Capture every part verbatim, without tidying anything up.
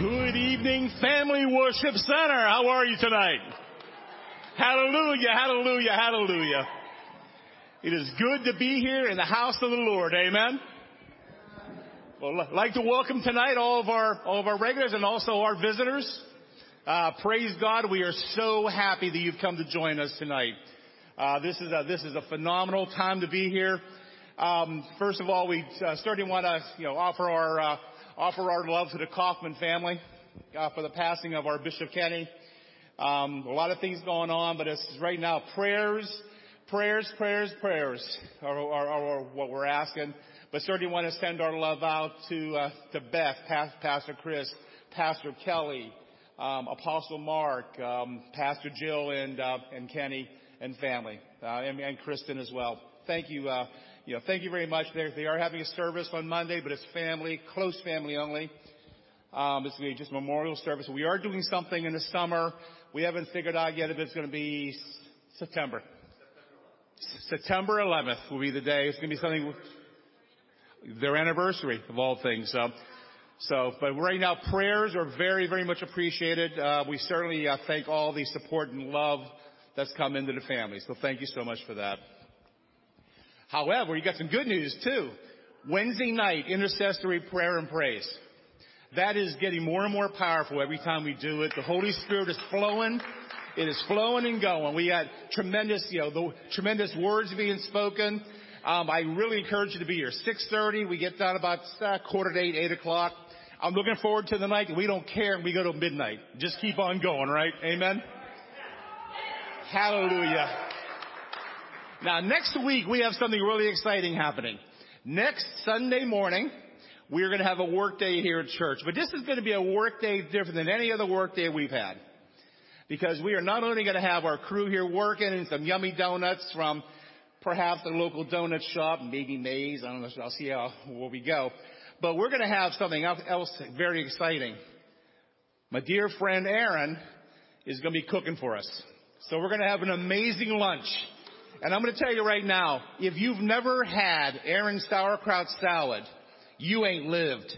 Good evening, Family Worship Center. How are you tonight? Hallelujah, hallelujah, hallelujah. It is good to be here in the house of the Lord. Amen. Well, I'd like to welcome tonight all of our all of our regulars and also our visitors. Uh, praise God. We are so happy that you've come to join us tonight. Uh, this is a, this is a phenomenal time to be here. Um, first of all, we uh, certainly want to you know offer our uh, offer our love to the Kaufman family uh, for the passing of our Bishop Kenny. Um, a lot of things going on, but it's right now prayers, prayers, prayers, prayers are, are, are what we're asking. But certainly want to send our love out to uh, to Beth, Pastor Chris, Pastor Kelly, um, Apostle Mark, um, Pastor Jill, and uh, and Kenny and family, uh, and, and Kristen as well. Thank you. Uh, You know, thank you very much. They're, they are having a service on Monday, but it's family, close family only. Um, it's going to be just a memorial service. We are doing something in the summer. We haven't figured out yet if it's going to be September. September eleventh will be the day. It's going to be something, their anniversary of all things. So, so but right now, prayers are very, very much appreciated. Uh, we certainly uh, thank all the support and love that's come into the family. So thank you so much for that. However, you got some good news too. Wednesday night, intercessory prayer and praise. That is getting more and more powerful every time we do it. The Holy Spirit is flowing. It is flowing and going. We got tremendous, you know, the tremendous words being spoken. Um, I really encourage you to be here. six thirty, we get done about uh, quarter to eight, eight o'clock. I'm looking forward to the night that we don't care and we go to midnight. Just keep on going, right? Amen? Hallelujah. Now, next week, we have something really exciting happening. Next Sunday morning, we're going to have a work day here at church. But this is going to be a work day different than any other work day we've had. Because we are not only going to have our crew here working and some yummy donuts from perhaps a local donut shop, maybe Maze, I don't know, I'll see how where we go. But we're going to have something else very exciting. My dear friend Aaron is going to be cooking for us. So we're going to have an amazing lunch. And I'm going to tell you right now, if you've never had Aaron's sauerkraut salad, you ain't lived.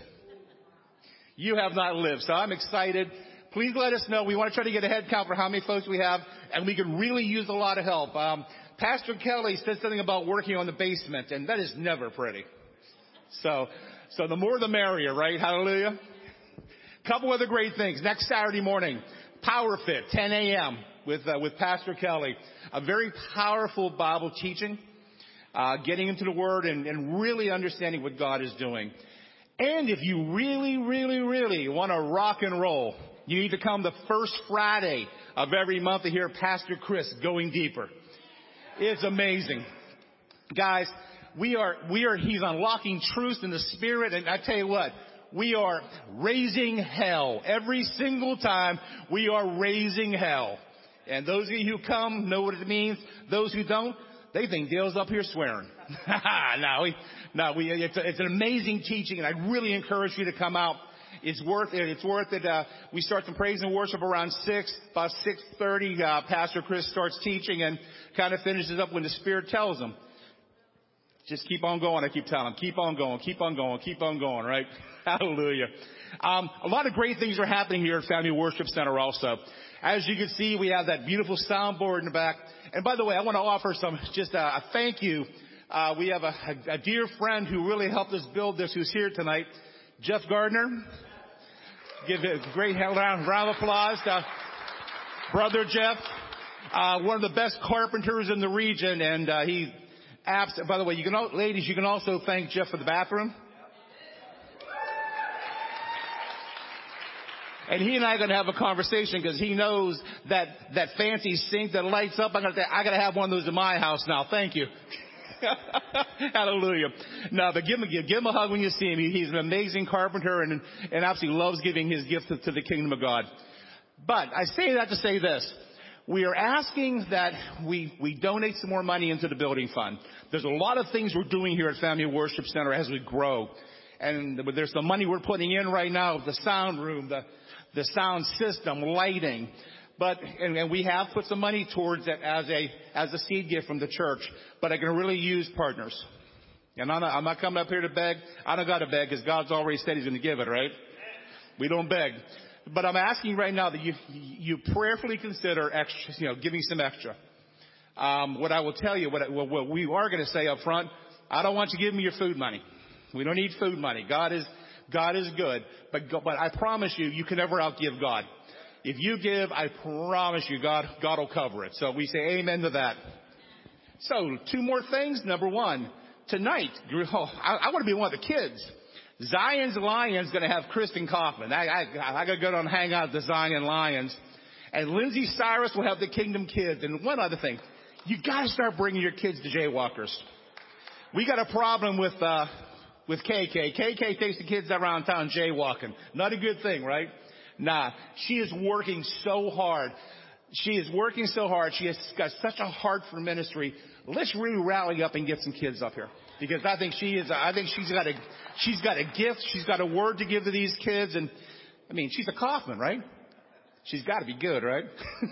You have not lived. So I'm excited. Please let us know. We want to try to get a head count for how many folks we have, and we could really use a lot of help. Um, Pastor Kelly said something about working on the basement, and that is never pretty. So, so the more the merrier, right? Hallelujah. Couple other great things. Next Saturday morning, Power Fit, ten a.m. with uh, with Pastor Kelly. A very powerful Bible teaching, uh, getting into the Word and, and really understanding what God is doing. And if you really, really, really want to rock and roll, you need to come the first Friday of every month to hear Pastor Chris going deeper. It's amazing. Guys, we are, we are, he's unlocking truth in the Spirit. And I tell you what, we are raising hell. Every single time we are raising hell. And those of you who come know what it means. Those who don't, they think Dale's up here swearing. no, we, no, we, it's, a, it's an amazing teaching, and I really encourage you to come out. It's worth it. It's worth it. Uh, we start some praise and worship around six. About six thirty, uh, Pastor Chris starts teaching and kind of finishes up when the Spirit tells him. Just keep on going. I keep telling him, keep on going, keep on going, keep on going, right? Hallelujah. Um, a lot of great things are happening here at Family Worship Center also. As you can see, we have that beautiful soundboard in the back. And by the way, I want to offer some, just a, a thank you. Uh, we have a, a, a dear friend who really helped us build this, who's here tonight, Jeff Gardner. Give a great round, round of applause to Brother Jeff, uh, one of the best carpenters in the region. And uh, he, abs- by the way, you can, ladies, you can also thank Jeff for the bathroom. And he and I are going to have a conversation because he knows that that fancy sink that lights up. I'm going to, I got to have one of those in my house now. Thank you. Hallelujah. No, but give him, give, give him a hug when you see him. He, he's an amazing carpenter and, and absolutely loves giving his gift to, to the kingdom of God. But I say that to say this. We are asking that we, we donate some more money into the building fund. There's a lot of things we're doing here at Family Worship Center as we grow. And there's some money we're putting in right now, the sound room, the the sound system, lighting. But, and, and we have put some money towards it as a, as a seed gift from the church. But I can really use partners. And I'm not, I'm not coming up here to beg. I don't got to beg because God's already said he's going to give it, right? We don't beg. But I'm asking right now that you you prayerfully consider extra, you know, giving some extra. Um, what I will tell you, what, I, what we are going to say up front, I don't want you to give me your food money. We don't need food money. God is God is good, but but I promise you, you can never outgive God. If you give, I promise you, God God will cover it. So we say amen to that. So two more things. Number one, tonight, oh, I, I want to be one of the kids. Zion's Lions going to have Kristen Kaufman. I, I, I got to go down and hang out with the Zion Lions. And Lindsay Cyrus will have the Kingdom Kids. And one other thing, you got to start bringing your kids to Jaywalkers. We got a problem with uh, with K K. K K takes the kids around town jaywalking. Not a good thing, right? Nah, she is working so hard. She is working so hard. She has got such a heart for ministry. Let's really rally up and get some kids up here, because I think she is. I think she's got a she's got a gift. She's got a word to give to these kids. And I mean, she's a Kaufman, right? She's got to be good, right?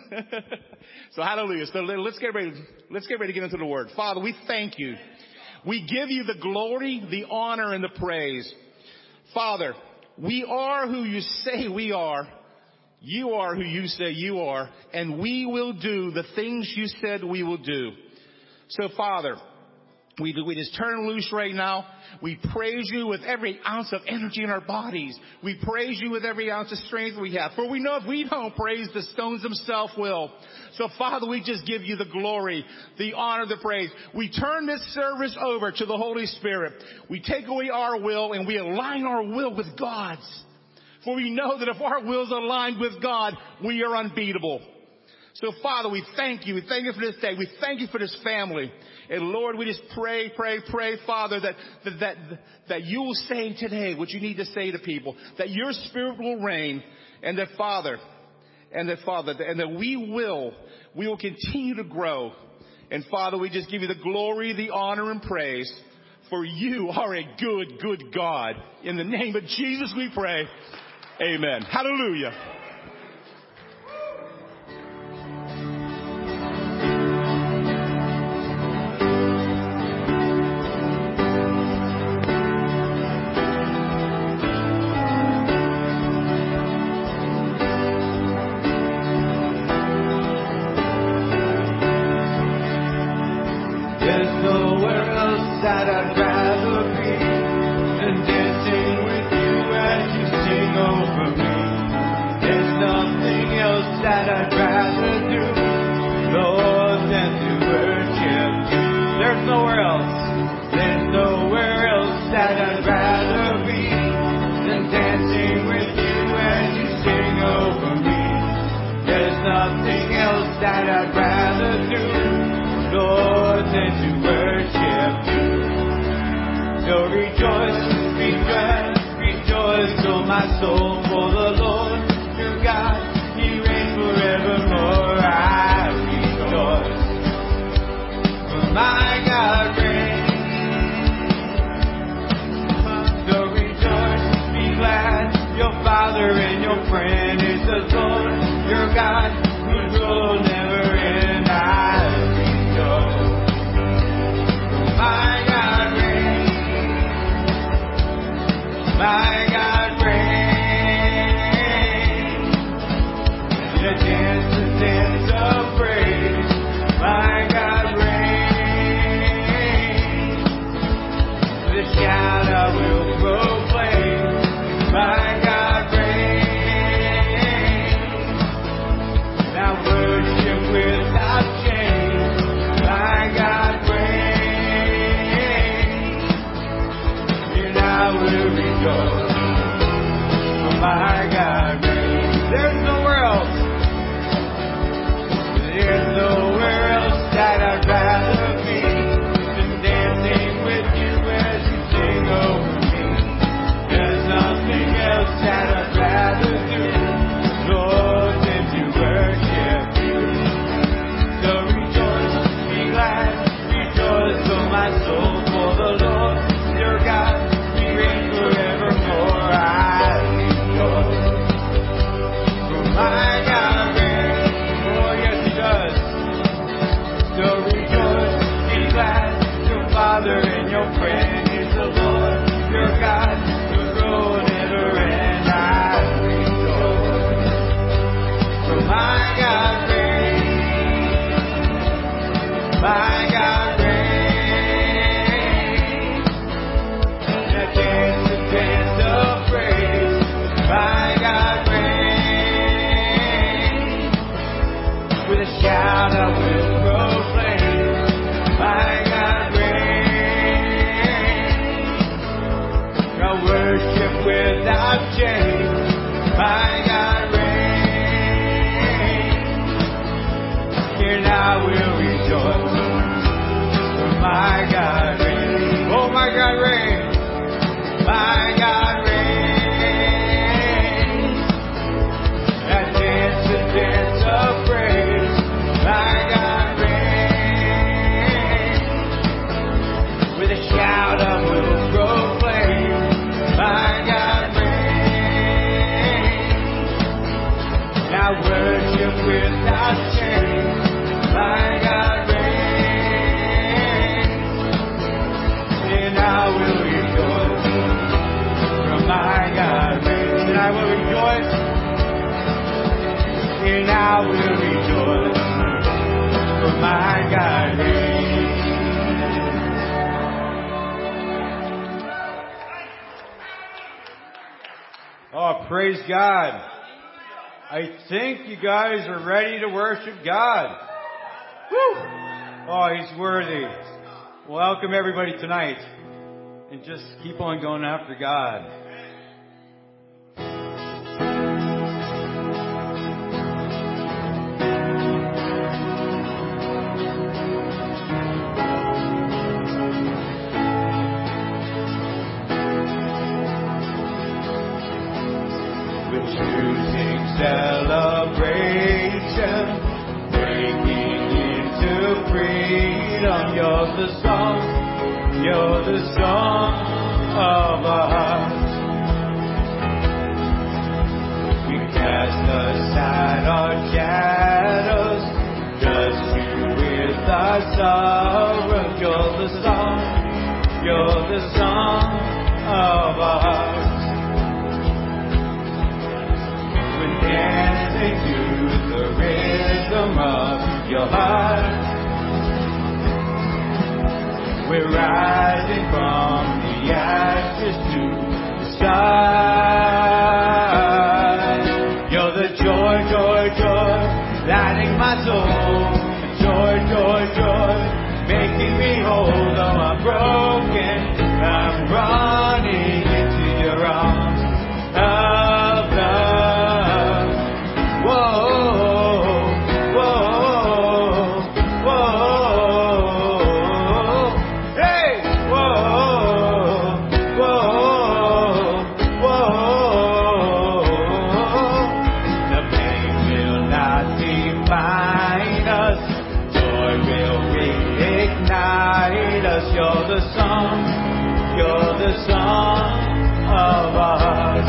So hallelujah. So let's get ready. Let's get ready to get into the word. Father, we thank you. We give you the glory, the honor, and the praise. Father, we are who you say we are. You are who you say you are. And we will do the things you said we will do. So, Father, we, we just turn loose right now. We praise you with every ounce of energy in our bodies. We praise you with every ounce of strength we have. For we know if we don't praise, the stones themselves will. So, Father, we just give you the glory, the honor, the praise. We turn this service over to the Holy Spirit. We take away our will and we align our will with God's. For we know that if our will's aligned with God, we are unbeatable. So, Father, we thank you. We thank you for this day. We thank you for this family. And, Lord, we just pray, pray, pray, Father, that, that, that, that you will say today what you need to say to people, that your Spirit will reign, and that, Father, and that, Father, and that we will, we will continue to grow. And, Father, we just give you the glory, the honor, and praise, for you are a good, good God. In the name of Jesus we pray. Amen. Hallelujah. That I'd rather be than dancing with you as you sing over me. There's nothing else that I'd rather do, Lord, than to worship you. There's nowhere else, there's nowhere else that I'd rather be than dancing with you as you sing over me. There's nothing else that I'd rather do, Lord, than to worship you. So rejoice, be glad, rejoice, oh my soul, for the Lord your God, He reigns forevermore. I rejoice, for my God reigns. So rejoice, be glad, your Father and your friend is the Lord your God, whose rule never ends. I rejoice, for my God reigns. My God reigns. The dance, the dance of praise. My God reigns. The shout I will proclaim. My God reigns. Now worship without shame. My God reigns. And I will rejoice. worship without change. My God reigns, and I will rejoice. For my God reigns. Oh, my God reigns. My God reigns. I dance the dance of praise. My God reigns. With a shout I will proclaim. My God reigns. I worship without shame. My God reigns. And I will rejoice. From my God reigns. And I will rejoice. And I will rejoice. For my God reigns. Oh, praise God. I think you guys are ready to worship God. Woo! Oh, He's worthy. Welcome everybody tonight. And just keep on going after God. Choosing celebration, breaking into freedom. You're the song, you're the song of our hearts. We cast aside our shadows, just you with our sorrow. You're the song, you're the song of our hearts. Dancing to the rhythm of your heart. We're rising from the ashes to the sky. You're the joy, joy, joy, lighting my soul. Joy, joy, joy, making me whole. Though I'm broken, I'm running into your arms of love. Whoa, whoa, whoa, hey, whoa, whoa, whoa. The pain will not define us. Joy will reignite us. You're the song, you're the song of our hearts.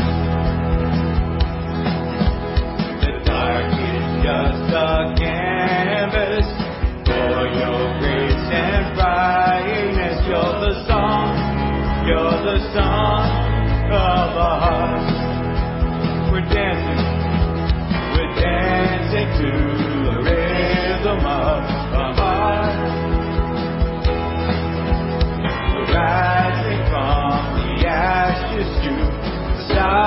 Just a canvas for your grace and brightness. You're the song, you're the song of our hearts. We're dancing, we're dancing to the rhythm of our heart. We're rising from the ashes to the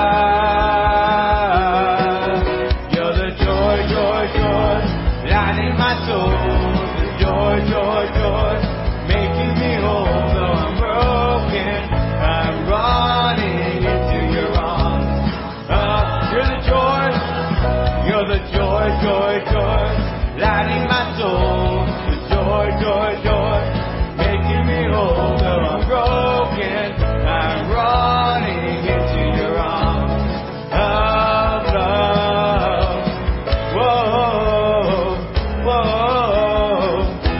sky. You're the joy, joy, joy, lighting my soul. The joy, joy, joy, making me whole. Though I'm broken, I'm running into your arms. Uh, you're the joy, you're the joy, joy, joy, lighting my soul. The joy, joy, joy, making me whole. Though I'm broken, I'm running into your arms of love. Whoa, whoa,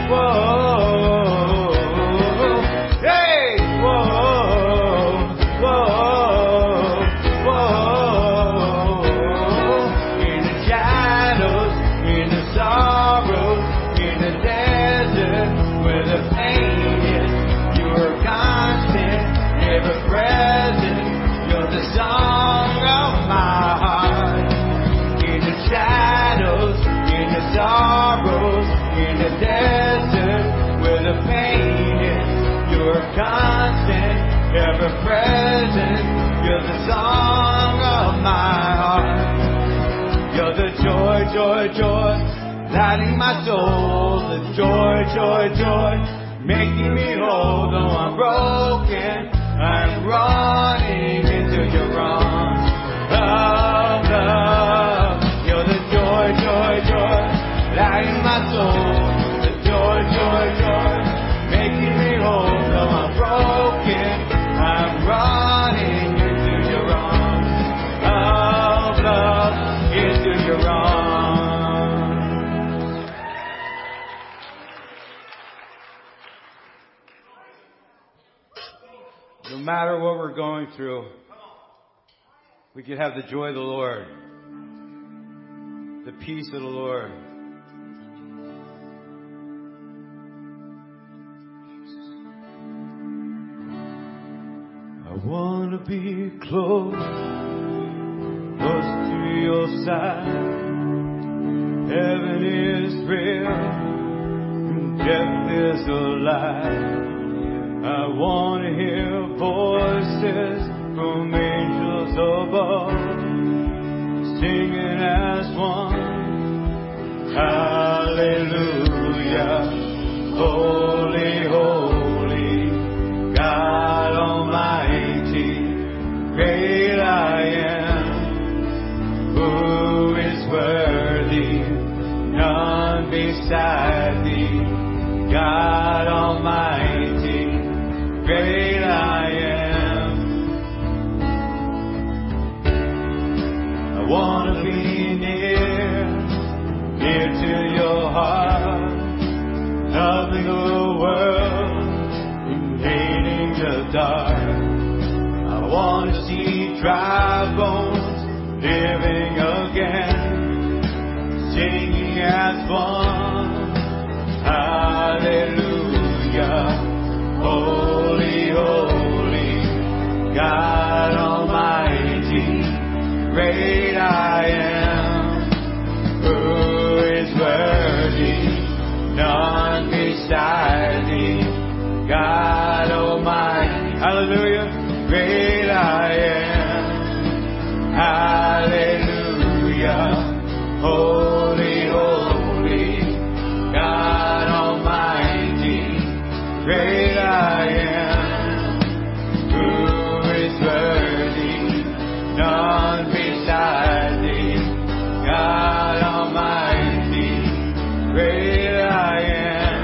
whoa, hey, whoa, whoa, whoa. In the shadows, in the sorrows, in the desert, where the pain is, you are constant, ever present. You're the song of my heart. In the shadows, in the sorrows, in the desert, where the pain is, you're constant, ever present. You're the song of my heart. You're the joy, joy, joy, lighting my soul. The joy, joy, joy, making me whole. Though I'm broken, I'm running into your we're going through, we could have the joy of the Lord, the peace of the Lord. I want to be close, close to your side. Heaven is real, and death is a lie. I want to hear voices from angels above, singing as one. Hallelujah, holy, holy, God Almighty, great I am. Who is worthy? None beside thee, God Almighty, great I am. I want to be near, near to your heart, loving the world and hating the dark. I want to see dry bones living again, singing as one. Hallelujah, holy, holy, God Almighty, great I am. Who is worthy? None beside thee, God Almighty. Hallelujah, great I am. Hallelujah, holy, holy, God Almighty, great I am. Who is worthy? None beside thee, God Almighty, great I am.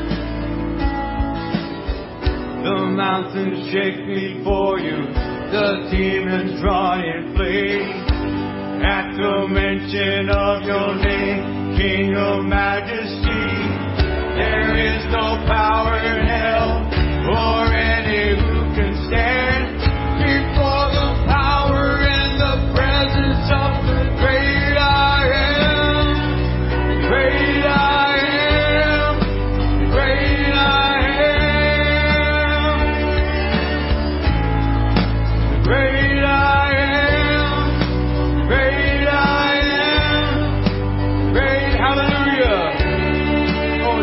The mountains shake before you, the demons run and flee. At the mention of your name, King of Majesty, there is no power in hell or any who can stand before the power and the presence of the great I am. Great I am. Great I am. Great I am. Great I am. Great, hallelujah. Oh,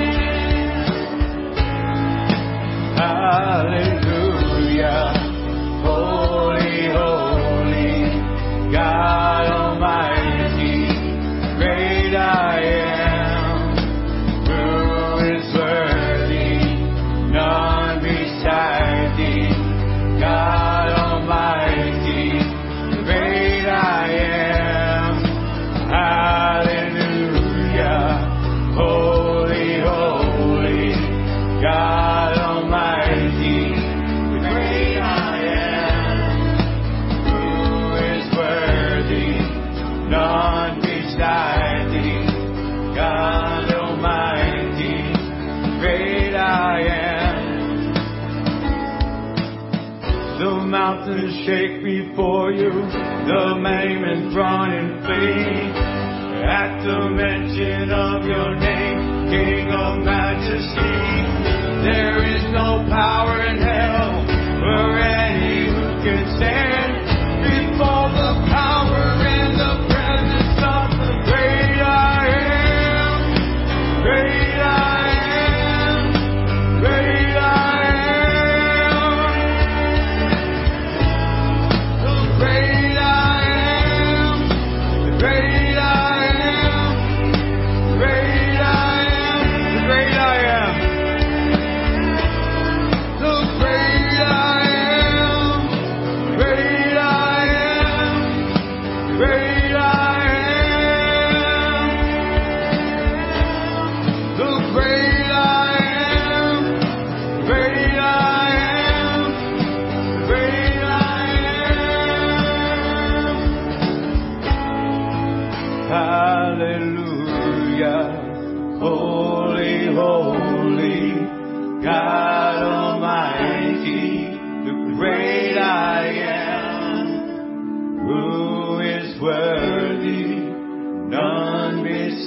hallelujah. Holy, holy, God Almighty, great I am. Who is worthy? None beside thee, God Almighty, great I am. Hallelujah, holy, holy, God Almighty, great I am. Who is worthy? None beside thee, God Almighty, great I am. The mountains shake before you, the maimons run and flee. At the mention of your name, King of Majesty, there is no power in hell or any who can stand before the power and the presence of the great I am. Great I am. Great I am. The great I am. The great I am. Great I am. The great I am. The great I am.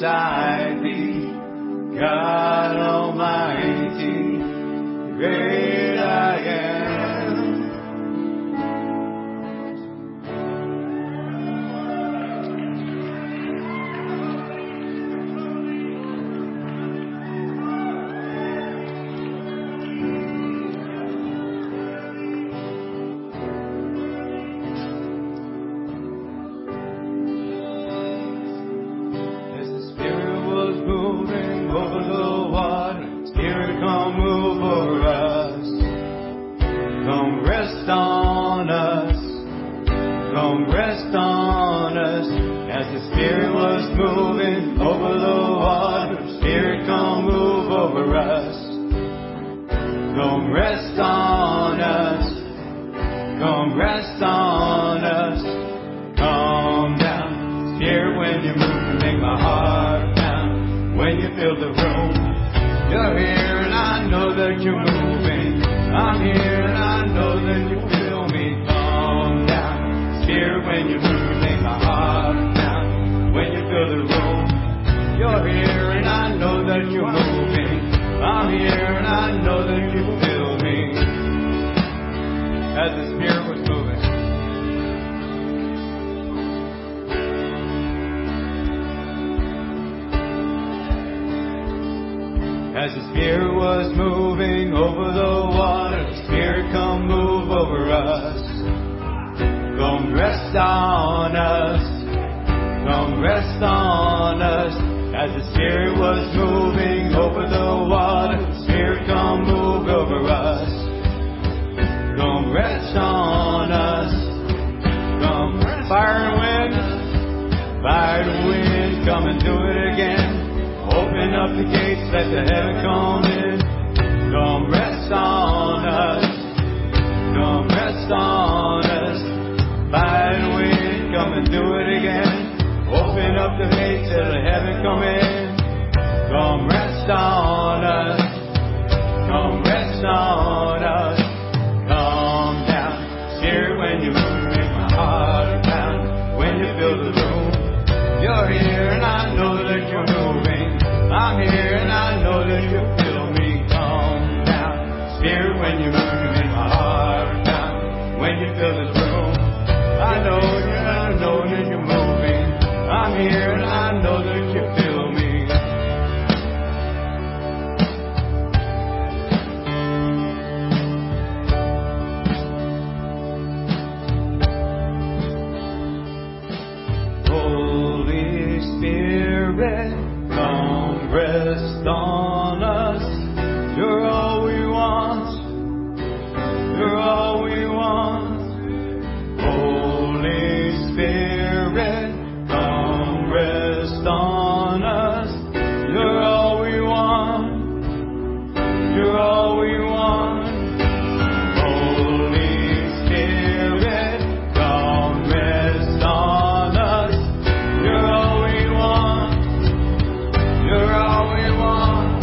beside thee, God Almighty, great I am. As the Spirit was moving over the water, Spirit, come move over us. Come rest on us. Come rest on us. As the Spirit was moving over the water, Spirit, come move over us. Come rest on us. Come rest on us. Come down. Spirit, when you move, you make my heart pound. When you fill the room, you're here and I know that you're moving. I'm here and I know that you feel me. Come down. Spirit, when you move, make my heart pound. When you fill the room, you're here and I know that you're moving. I'm here and I know that you feel me. As the Spirit was moving. As the Spirit was moving over the water, the Spirit, come move over us. Come rest on us. Come rest on us. As the Spirit was moving over the water, the Spirit, come move over us. Come rest on us. Come fire and wind. Fire and wind, come and do it again. Open up the gates, let the heaven come in. Come rest on us. Come rest on us. Fire and wind, come and do it again. Open up the gates, let the heaven come in. Come rest on us. Come rest on us. Come down. Spirit, when you move, make my heart pound. When you fill the room, you're here and I know that you're moving. I'm here and I know that you feel me. Come down. Spirit, when you move, you make my heart pound. When you fill this room, I know you and I know that you're moving. I'm here and I know that you feel me. Holy Spirit, come rest on us. You're all we want. You're all we want. Holy Spirit, come rest on us. You're all we want. You're all we want. Holy Spirit, come rest on us. You're all we want. You're all we want.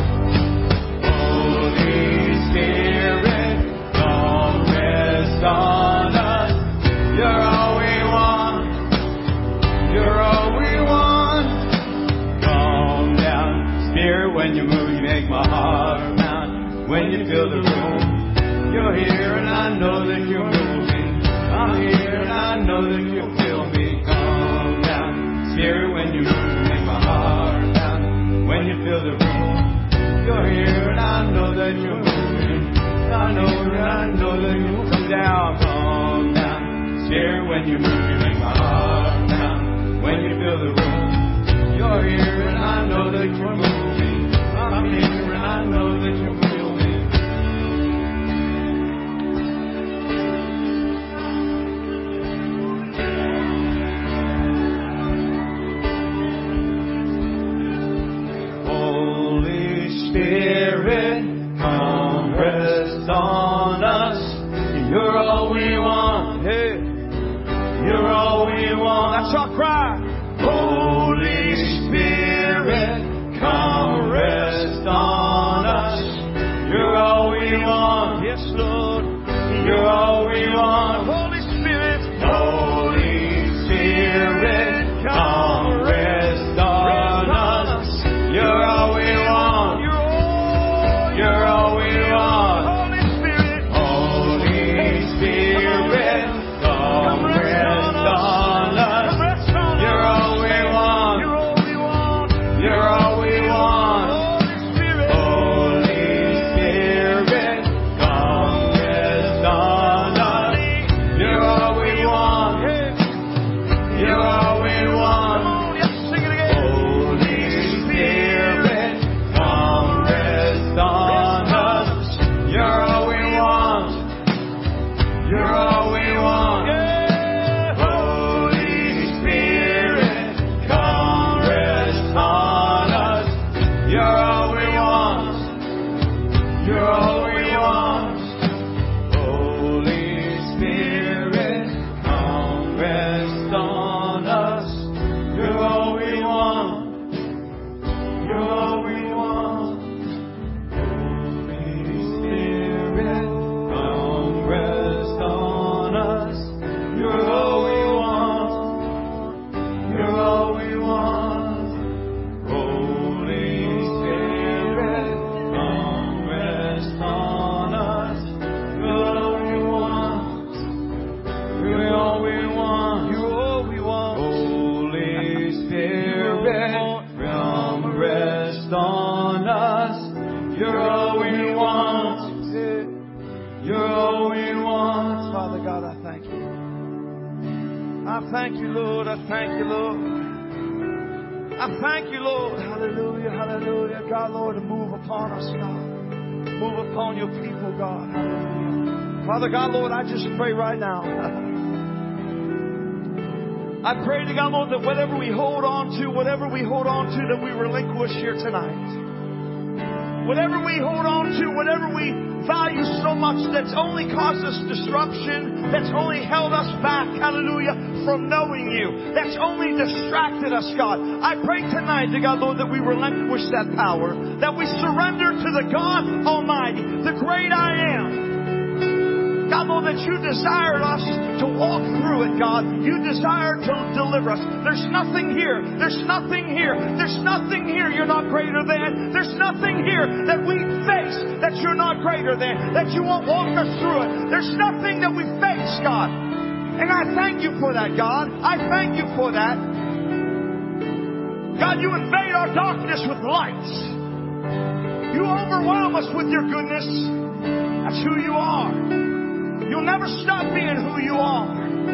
Holy Spirit, come rest on us. You're all we want. You're all we want. Come down. Spirit, when you move, you make my heart pound. When you fill the room, you're here and I know that you're moving. I'm here and I know that you feel me. Come down. Spirit, when you move, you make my heart pound. When you fill the room, you're here and I know that you're moving. I know and I know that you come down. Come down. Spirit, when you move, you make my heart pound. When you fill the room, you're here and I know that you're moving. I'm here and I know that you feel me. Holy Spirit, come rest on us. You're all we want. Hey, you're all we want. That's our cry. Holy Spirit, come rest on us. You're all we want. Yes, Lord. You're all we want. Holy Spirit, Holy Spirit, come rest on us. thank you, Lord. I thank you, Lord. I thank you, Lord. Hallelujah, hallelujah. God, Lord, move upon us, God. Move upon your people, God. Hallelujah. Father God, Lord, I just pray right now. I pray to God, Lord, that whatever we hold on to, whatever we hold on to, that we relinquish here tonight. Whatever we hold on to, whatever we value so much that's only caused us disruption, that's only held us back, hallelujah, from knowing you, that's only distracted us, God. I pray tonight to God, Lord, that we relinquish that power, that we surrender to the God Almighty, the great I am. God, Lord, that you desired us to walk through it, God. You desired to deliver us. There's nothing here. There's nothing here. There's nothing here you're not greater than. There's nothing here that we face that you're not greater than, that you won't walk us through it. There's nothing that we face, God. And I thank you for that, God. I thank you for that. God, you invade our darkness with light. You overwhelm us with your goodness. That's who you are. You'll never stop being who you are.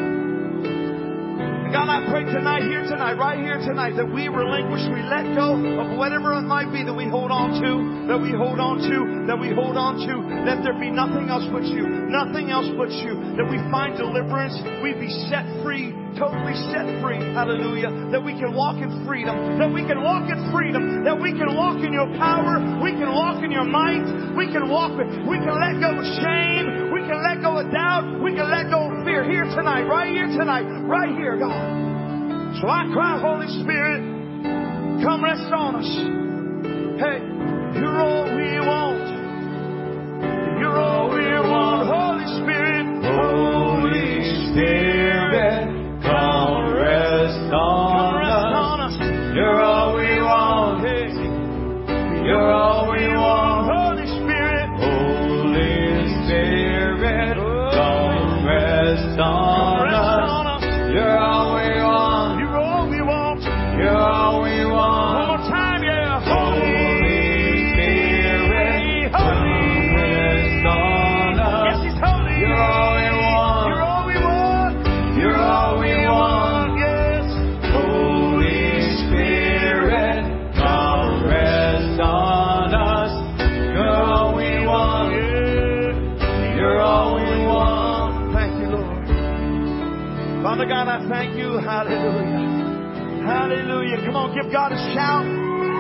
And God, I pray tonight, here tonight, right here tonight, that we relinquish, we let go of whatever it might be that we hold on to, that we hold on to, that we hold on to. Let there be nothing else but you, nothing else but you. That we find deliverance, we be set free, totally set free, hallelujah. That we can walk in freedom, that we can walk in freedom, that we can walk in your power, we can walk in your might, we can walk, we can let go of shame, we can let go of doubt, we can let go of fear. Here tonight, right here tonight, right here, God. So I cry, Holy Spirit, come rest on us. Hey, you're all we want. You're all we want, Holy Spirit. Holy Spirit, come rest on us. You're all we want. You're all we want. Holy Spirit. Holy Spirit, come rest on us. You're all we want. You're all we want. You're all we want. One more time, yeah. Holy Spirit, come rest on us. Yes, He's holy. You're all we want. You're all we want. You're all we want. Yes. Holy Spirit, come rest on us. You're all we want. You're all we want. Thank you, Lord. Father God, I thank you. Hallelujah. Hallelujah. Come on, give God a shout.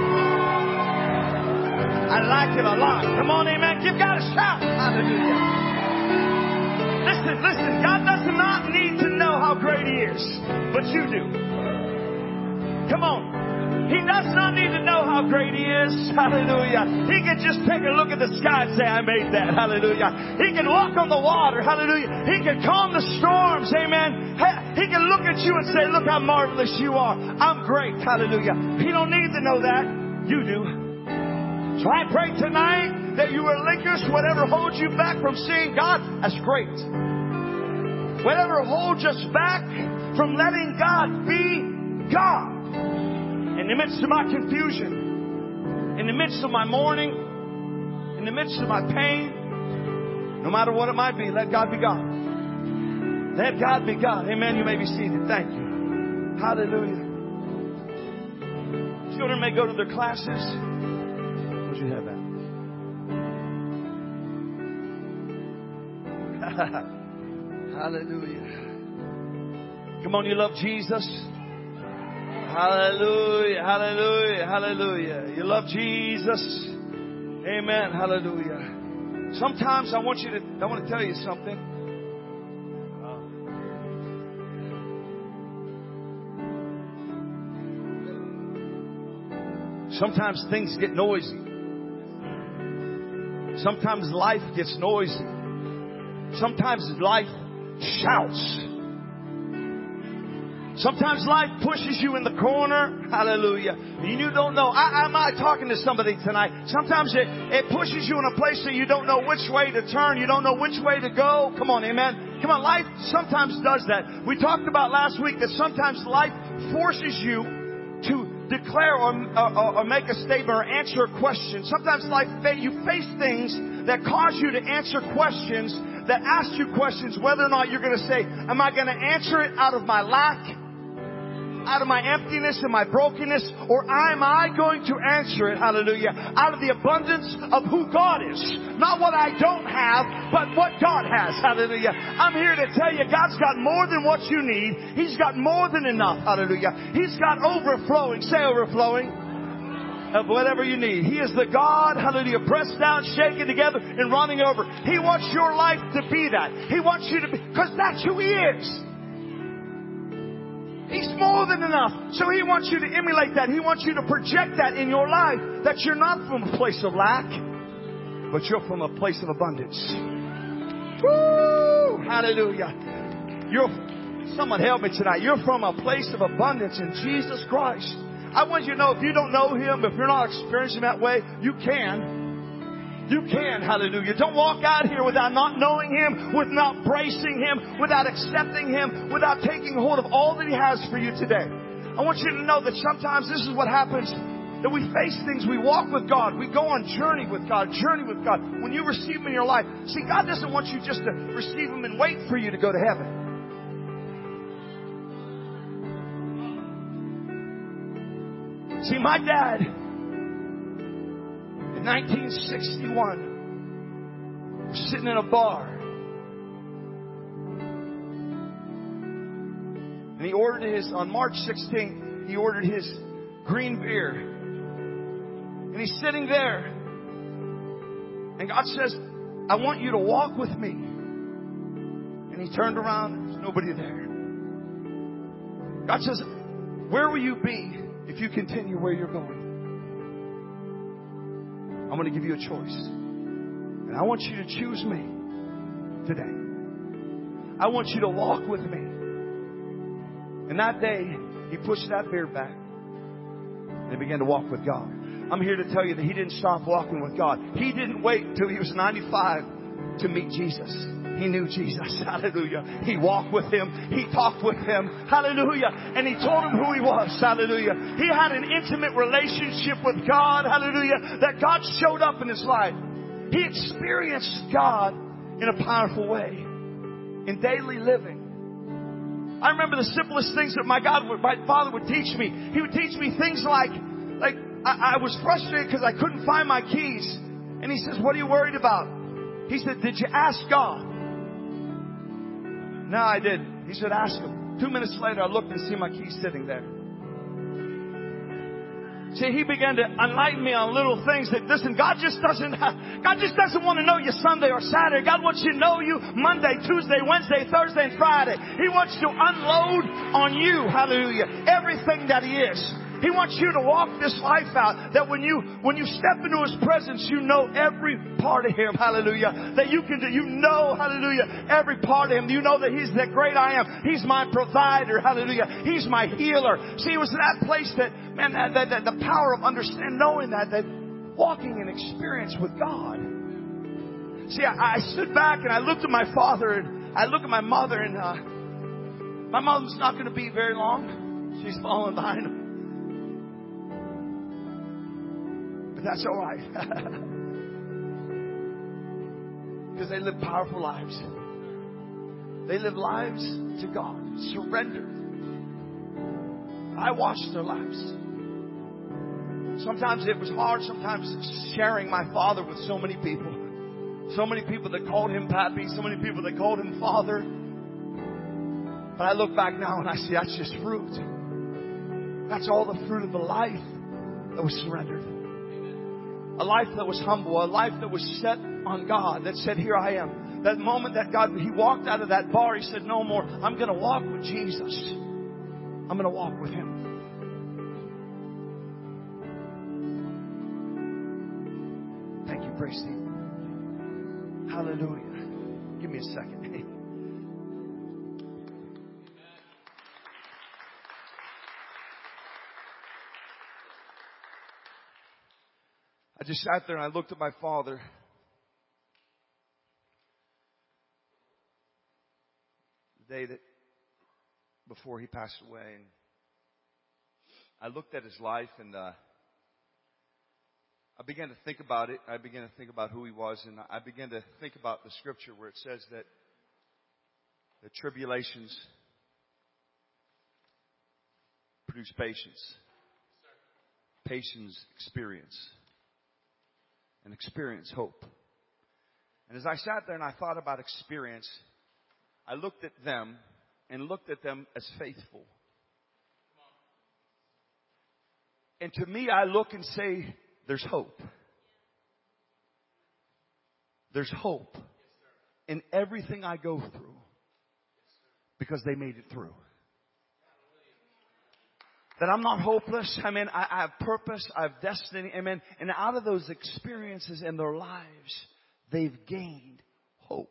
I like it a lot. Come on, amen. Give God a shout. Hallelujah. Listen, listen. God does not need to know how great He is, but you do. Come on. He does not need to know how great He is. Hallelujah. He can just take a look at the sky and say, I made that. Hallelujah. He can walk on the water. Hallelujah. He can calm the storms. Amen. He can look at you and say, look how marvelous you are. I'm great. Hallelujah. He don't need to know that. You do. So I pray tonight that you relinquish whatever holds you back from seeing God as great. Whatever holds us back from letting God be God. In the midst of my confusion, in the midst of my mourning, in the midst of my pain, no matter what it might be, let God be God. Let God be God. Amen. You may be seated. Thank you. Hallelujah. Children may go to their classes. Would you have that? Hallelujah. Come on, you love Jesus. Hallelujah, hallelujah, hallelujah. You love Jesus. Amen, hallelujah. Sometimes I want you to, I want to tell you something. Sometimes things get noisy. Sometimes life gets noisy. Sometimes life shouts. Sometimes life pushes you in the corner. Hallelujah. You don't know. I, I'm not talking to somebody tonight. Sometimes it, it pushes you in a place that you don't know which way to turn. You don't know which way to go. Come on, amen. Come on, life sometimes does that. We talked about last week that sometimes life forces you to declare or, or, or make a statement or answer a question. Sometimes life, you face things that cause you to answer questions that asks you questions whether or not you're going to say, am I going to answer it out of my lack, out of my emptiness and my brokenness, or am I going to answer it, hallelujah, out of the abundance of who God is? Not what I don't have, but what God has, hallelujah. I'm here to tell you, God's got more than what you need. He's got more than enough, hallelujah. He's got overflowing, say overflowing, of whatever you need. He is the God, hallelujah, pressed down, shaken together, and running over. He wants your life to be that. He wants you to be, because that's who He is. He's more than enough. So He wants you to emulate that. He wants you to project that in your life. That you're not from a place of lack, but you're from a place of abundance. Woo! Hallelujah. You're, someone help me tonight. You're from a place of abundance in Jesus Christ. I want you to know, if you don't know Him, if you're not experiencing that way, you can. You can, hallelujah. Don't walk out here without not knowing Him, without bracing Him, without accepting Him, without taking hold of all that He has for you today. I want you to know that sometimes this is what happens, that we face things, we walk with God, we go on journey with God, journey with God. When you receive Him in your life, see, God doesn't want you just to receive Him and wait for you to go to heaven. See, my dad, in nineteen sixty-one, was sitting in a bar. And he ordered his, on March sixteenth, he ordered his green beer. And he's sitting there. And God says, I want you to walk with me. And he turned around, there's nobody there. God says, where will you be if you continue where you're going? I'm going to give you a choice. And I want you to choose me today. I want you to walk with me. And that day, he pushed that beer back. And he began to walk with God. I'm here to tell you that he didn't stop walking with God. He didn't wait until he was ninety-five to meet Jesus. He knew Jesus. Hallelujah. He walked with Him. He talked with Him. Hallelujah. And He told him who He was. Hallelujah. He had an intimate relationship with God. Hallelujah. That God showed up in his life. He experienced God in a powerful way. In daily living. I remember the simplest things that my God, would, my Father would teach me. He would teach me things like, like I, I was frustrated because I couldn't find my keys. And He says, what are you worried about? He said, did you ask God? No, I didn't. He said, ask Him. Two minutes later, I looked and see my keys sitting there. See, He began to enlighten me on little things that, listen, God just doesn't, God just doesn't want to know you Sunday or Saturday. God wants you to know you Monday, Tuesday, Wednesday, Thursday, and Friday. He wants to unload on you, hallelujah, everything that He is. He wants you to walk this life out, that when you, when you step into His presence, you know every part of Him, hallelujah, that you can do, you know, hallelujah, every part of Him. You know that He's the great I am. He's my provider, hallelujah. He's my healer. See, it was that place that, man, that, that, that the power of understanding, knowing that, that walking in experience with God. See, I, I stood back and I looked at my father and I looked at my mother, and uh, my mom's not going to be very long. She's falling behind him. But that's all right. Because they live powerful lives. They live lives to God. Surrendered. I watched their lives. Sometimes it was hard. Sometimes sharing my father with so many people. So many people that called him Pappy. So many people that called him Father. But I look back now and I see that's just fruit. That's all the fruit of the life that was surrendered. A life that was humble. A life that was set on God. That said, here I am. That moment that God, He walked out of that bar, He said, no more. I'm going to walk with Jesus. I'm going to walk with Him. Thank you, praise Steve. Hallelujah. Give me a second. I just sat there and I looked at my father. The day that before he passed away, and I looked at his life, and uh, I began to think about it. I began to think about who he was, and I began to think about the scripture where it says that the tribulations produce patience. Patience, experience. And experience, hope. And as I sat there and I thought about experience, I looked at them and looked at them as faithful. And to me, I look and say, there's hope. There's hope in everything I go through because they made it through. That I'm not hopeless. I mean, I, I have purpose. I have destiny. Amen. And out of those experiences in their lives, they've gained hope.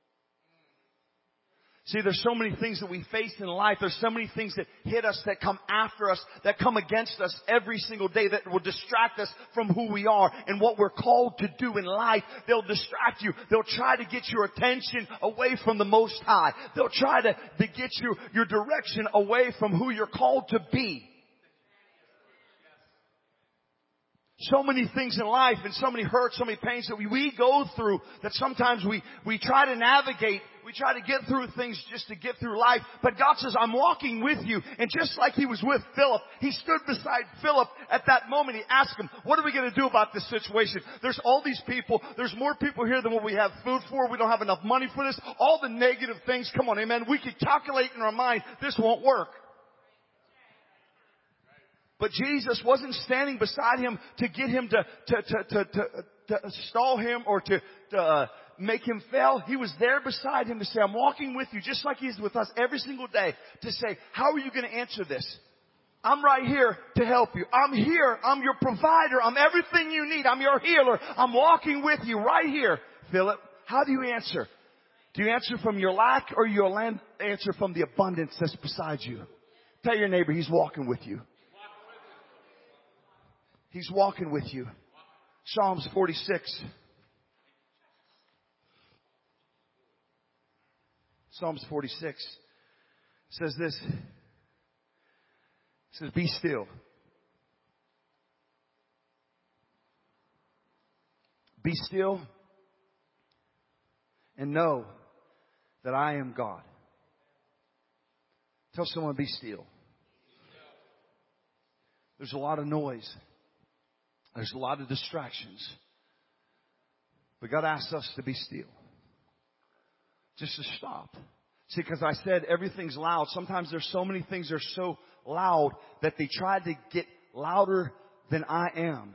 See, there's so many things that we face in life. There's so many things that hit us, that come after us, that come against us every single day, that will distract us from who we are and what we're called to do in life. They'll distract you. They'll try to get your attention away from the Most High. They'll try to, to get you, your direction away from who you're called to be. So many things in life and so many hurts, so many pains that we, we go through that sometimes we, we try to navigate. We try to get through things just to get through life. But God says, I'm walking with you. And just like He was with Philip, He stood beside Philip at that moment. He asked him, what are we going to do about this situation? There's all these people. There's more people here than what we have food for. We don't have enough money for this. All the negative things. Come on, amen. We could calculate in our mind, this won't work. But Jesus wasn't standing beside him to get him to, to, to, to, to, to stall him or to, to uh, make him fail. He was there beside him to say, I'm walking with you just like He's with us every single day, to say, how are you going to answer this? I'm right here to help you. I'm here. I'm your provider. I'm everything you need. I'm your healer. I'm walking with you right here. Philip, how do you answer? Do you answer from your lack, or you answer from the abundance that's beside you? Tell your neighbor, He's walking with you. He's walking with you. Psalms forty-six. Psalms forty-six says this. It says, be still. Be still and know that I am God. Tell someone, be still. There's a lot of noise. There's a lot of distractions. But God asks us to be still. Just to stop. See, because I said everything's loud. Sometimes there's so many things that are so loud that they try to get louder than I am.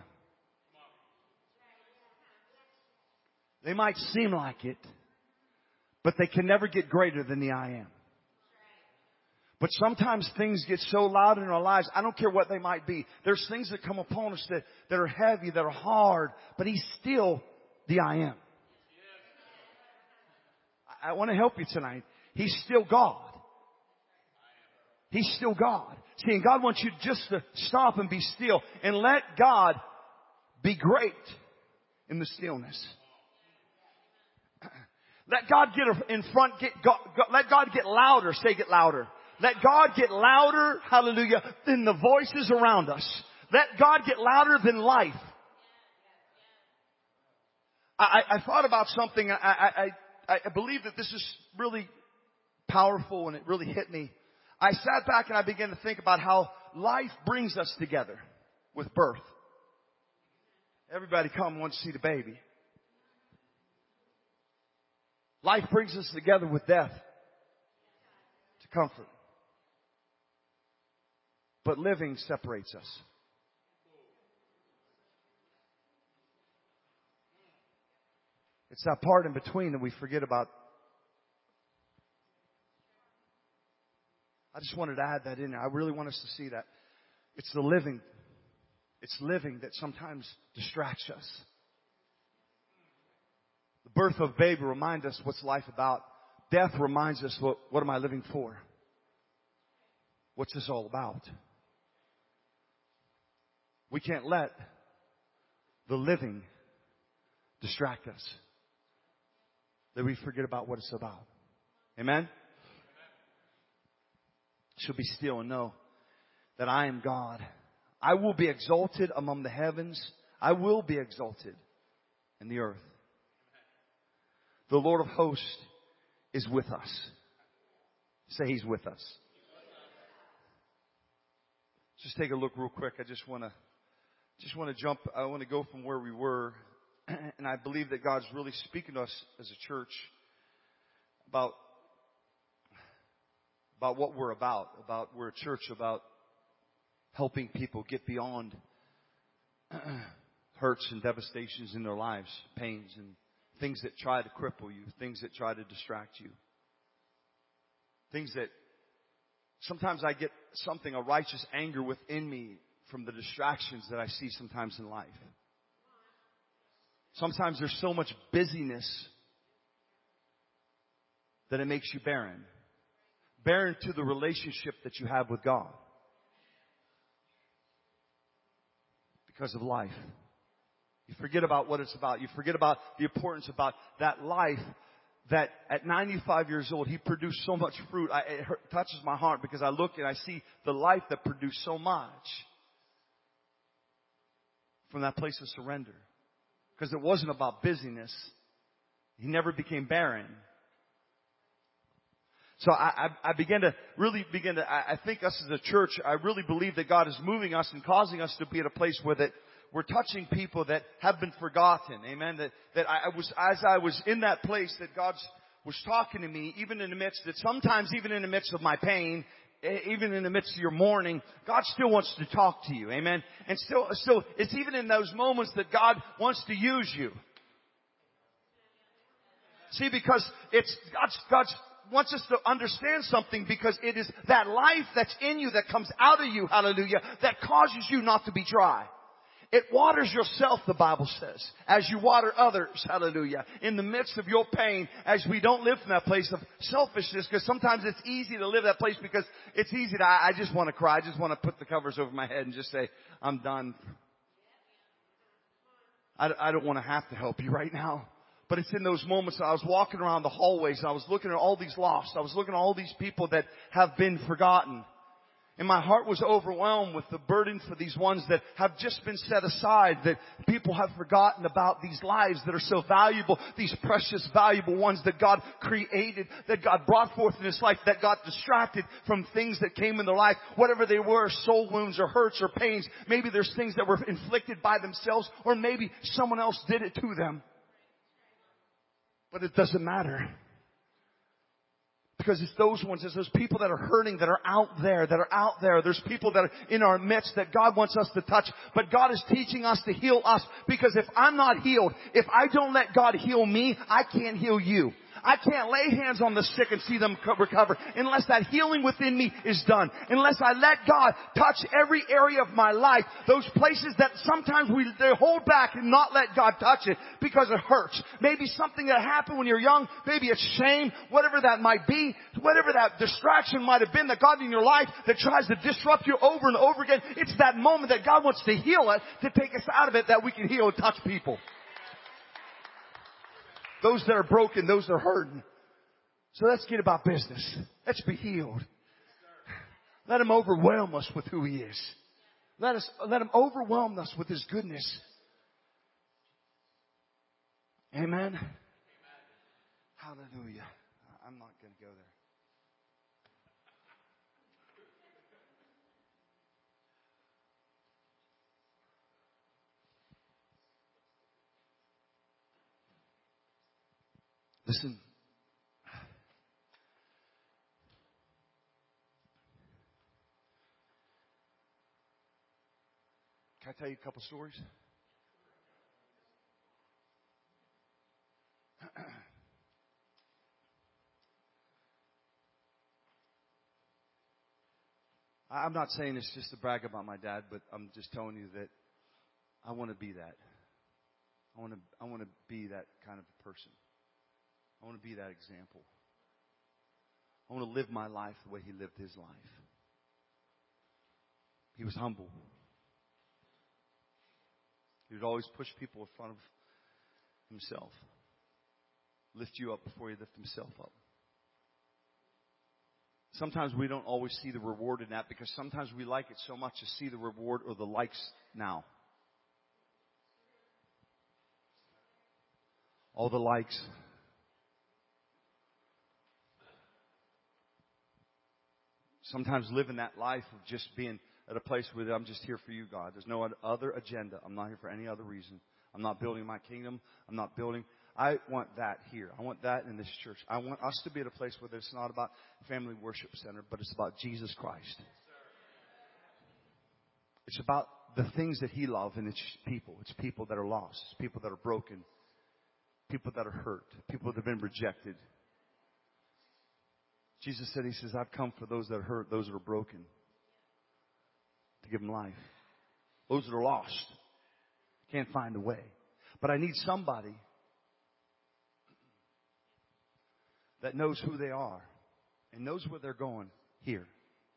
They might seem like it, but they can never get greater than the I am. But sometimes things get so loud in our lives, I don't care what they might be. There's things that come upon us that, that are heavy, that are hard, but He's still the I am. I, I want to help you tonight. He's still God. He's still God. See, and God wants you just to stop and be still and let God be great in the stillness. Let God get in front, get, God, let God get louder. Say, get louder. Let God get louder, hallelujah, than the voices around us. Let God get louder than life. I, I thought about something. I, I, I believe that this is really powerful, and it really hit me. I sat back and I began to think about how life brings us together with birth. Everybody come wants to see the baby. Life brings us together with death to comfort. But living separates us. It's that part in between that we forget about. I just wanted to add that in there. I really want us to see that. It's the living. It's living that sometimes distracts us. The birth of a baby reminds us what's life about. Death reminds us, what, what am I living for? What's this all about? We can't let the living distract us, that we forget about what it's about. Amen? So be still and know that I am God. I will be exalted among the heavens. I will be exalted in the earth. The Lord of hosts is with us. Say He's with us. Just take a look real quick. I just want to just want to jump. I want to go from where we were. And I believe that God's really speaking to us as a church about, about what we're about. About we're a church about helping people get beyond hurts and devastations in their lives, pains and things that try to cripple you, things that try to distract you. Things that sometimes I get something, a righteous anger within me from the distractions that I see sometimes in life. Sometimes there's so much busyness that it makes you barren. Barren to the relationship that you have with God. Because of life. You forget about what it's about. You forget about the importance about that life that at ninety-five years old, He produced so much fruit. I, it hurt, touches my heart because I look and I see the life that produced so much from that place of surrender. Because it wasn't about busyness. He never became barren. So I, I, I began to really begin to, I, I think us as a church, I really believe that God is moving us and causing us to be at a place where that we're touching people that have been forgotten. Amen. That, that I, I was, as I was in that place, that God was talking to me, even in the midst, that sometimes even in the midst of my pain, even in the midst of your mourning, God still wants to talk to you. Amen. And still, still, it's even in those moments that God wants to use you. See, because it's, God's, God's wants us to understand something, because it is that life that's in you that comes out of you, hallelujah, that causes you not to be dry. It waters yourself, the Bible says, as you water others, hallelujah, in the midst of your pain, as we don't live from that place of selfishness, because sometimes it's easy to live that place because it's easy to, I, I just want to cry, I just want to put the covers over my head and just say, I'm done. I, I don't want to have to help you right now. But it's in those moments that I was walking around the hallways and I was looking at all these lost. I was looking at all these people that have been forgotten. And my heart was overwhelmed with the burden for these ones that have just been set aside, that people have forgotten about these lives that are so valuable, these precious, valuable ones that God created, that God brought forth in His life, that got distracted from things that came in their life, whatever they were, soul wounds or hurts or pains. Maybe there's things that were inflicted by themselves, or maybe someone else did it to them. But it doesn't matter. Because it's those ones, it's those people that are hurting, that are out there, that are out there. There's people that are in our midst that God wants us to touch. But God is teaching us to heal us. Because if I'm not healed, if I don't let God heal me, I can't heal you. I can't lay hands on the sick and see them recover unless that healing within me is done. Unless I let God touch every area of my life. Those places that sometimes we they hold back and not let God touch it because it hurts. Maybe something that happened when you're young. Maybe it's shame. Whatever that might be. Whatever that distraction might have been that God in your life that tries to disrupt you over and over again. It's that moment that God wants to heal it, to take us out of it, that we can heal and touch people. Those that are broken, those that are hurting. So let's get about business. Let's be healed. Let Him overwhelm us with who He is. Let us, let Him overwhelm us with His goodness. Amen. Hallelujah. I'm not going to go there. Listen. Can I tell you a couple stories? I'm not saying this just to brag about my dad, but I'm just telling you that I want to be that. I want to, I want to be that kind of person. I want to be that example. I want to live my life the way he lived his life. He was humble. He would always push people in front of himself. Lift you up before he lifted himself up. Sometimes we don't always see the reward in that, because sometimes we like it so much to see the reward or the likes now. all the likes. Sometimes living that life of just being at a place where I'm just here for you, God. There's no other agenda. I'm not here for any other reason. I'm not building my kingdom. I'm not building. I want that here. I want that in this church. I want us to be at a place where it's not about Family Worship Center, but it's about Jesus Christ. It's about the things that He loves, and it's people. It's people that are lost. It's people that are broken. People that are hurt. People that have been rejected. Jesus said, He says, I've come for those that are hurt, those that are broken, to give them life. Those that are lost, can't find a way. But I need somebody that knows who they are and knows where they're going here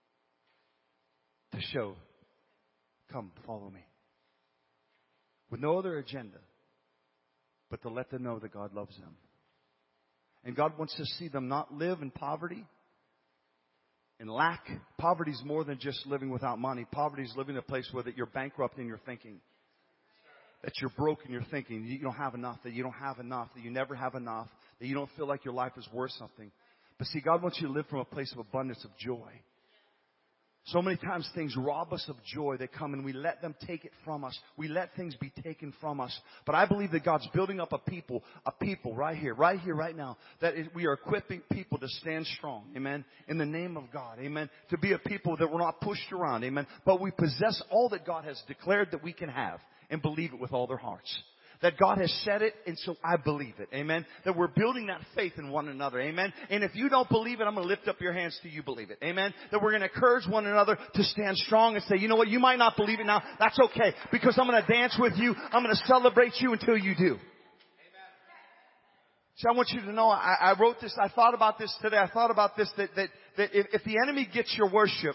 to show, come, follow me. With no other agenda, but to let them know that God loves them. And God wants to see them not live in poverty and lack. Poverty is more than just living without money. Poverty is living in a place where that you're bankrupt in your thinking. That you're broke in your thinking. You don't have enough. That you don't have enough. That you never have enough. That you don't feel like your life is worth something. But see, God wants you to live from a place of abundance of joy. So many times things rob us of joy. They come and we let them take it from us. We let things be taken from us. But I believe that God's building up a people, a people right here, right here, right now, that we are equipping people to stand strong. Amen. In the name of God. Amen. To be a people that we're not pushed around. Amen. But we possess all that God has declared that we can have and believe it with all their hearts. That God has said it, and so I believe it. Amen. That we're building that faith in one another. Amen. And if you don't believe it, I'm going to lift up your hands till you believe it. Amen. That we're going to encourage one another to stand strong and say, you know what, you might not believe it now. That's okay. Because I'm going to dance with you. I'm going to celebrate you until you do. Amen. So I want you to know, I, I wrote this, I thought about this today. I thought about this, that, that, that if, if the enemy gets your worship,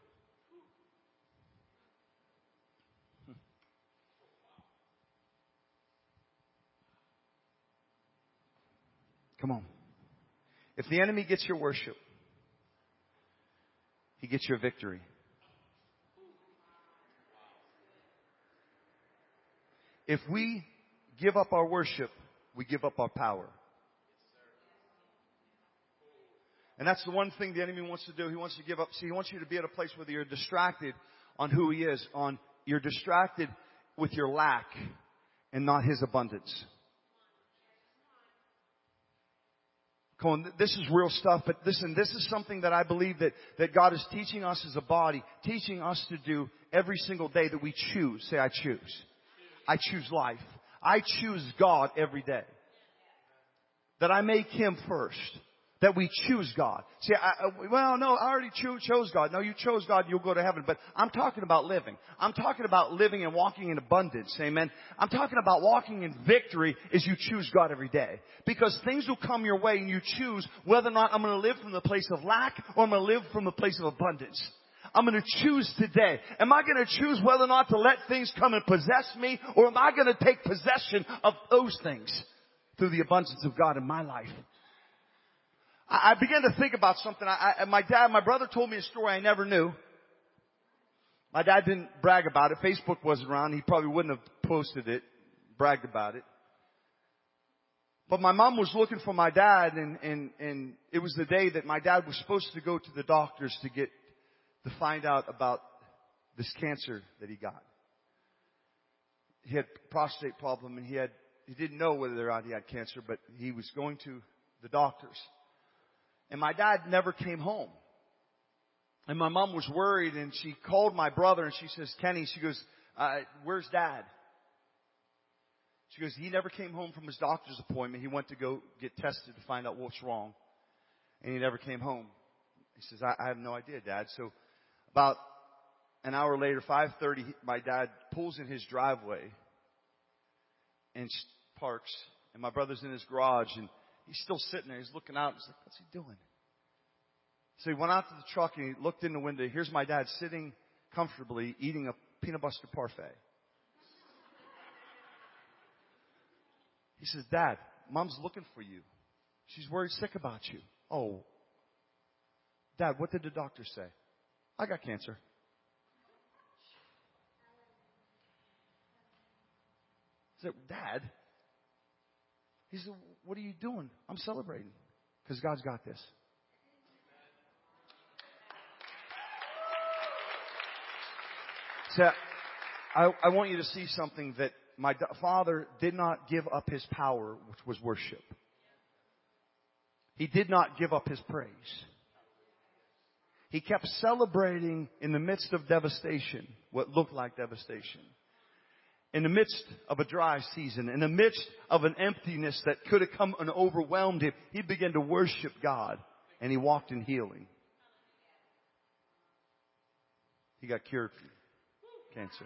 come on. If the enemy gets your worship, he gets your victory. If we give up our worship, we give up our power. And that's the one thing the enemy wants to do. He wants to give up. See, he wants you to be at a place where you're distracted on who he is. On you're distracted with your lack and not his abundance. Come on, this is real stuff, but listen, this is something that I believe that, that God is teaching us as a body, teaching us to do every single day that we choose. Say, I choose. I choose life. I choose God every day. That I make Him first. That we choose God. See, I, well, no, I already cho- chose God. No, you chose God, you'll go to heaven. But I'm talking about living. I'm talking about living and walking in abundance. Amen. I'm talking about walking in victory as you choose God every day. Because things will come your way and you choose whether or not I'm going to live from the place of lack or I'm going to live from the place of abundance. I'm going to choose today. Am I going to choose whether or not to let things come and possess me, or am I going to take possession of those things through the abundance of God in my life? I began to think about something. I, I, my dad, my brother told me a story I never knew. My dad didn't brag about it. Facebook wasn't around. He probably wouldn't have posted it, bragged about it. But my mom was looking for my dad, and, and, and it was the day that my dad was supposed to go to the doctors to get, to find out about this cancer that he got. He had a prostate problem, and he had, he didn't know whether or not he had cancer, but he was going to the doctors. And my dad never came home. And my mom was worried, and she called my brother, and she says, Kenny, she goes, uh, where's Dad? She goes, he never came home from his doctor's appointment. He went to go get tested to find out what's wrong. And he never came home. He says, I, I have no idea, Dad. So about an hour later, five thirty, my dad pulls in his driveway and parks. And my brother's in his garage, and he's still sitting there. He's looking out. He's like, what's he doing? So he went out to the truck and he looked in the window. Here's my dad sitting comfortably eating a peanut butter parfait. He says, Dad, Mom's looking for you. She's worried sick about you. Oh. Dad, what did the doctor say? I got cancer. I said, Dad, He said, what are you doing? I'm celebrating because God's got this. So I, I want you to see something that my father did not give up his power, which was worship. He did not give up his praise. He kept celebrating in the midst of devastation, what looked like devastation. In the midst of a dry season, in the midst of an emptiness that could have come and overwhelmed him, he began to worship God, and he walked in healing. He got cured from cancer.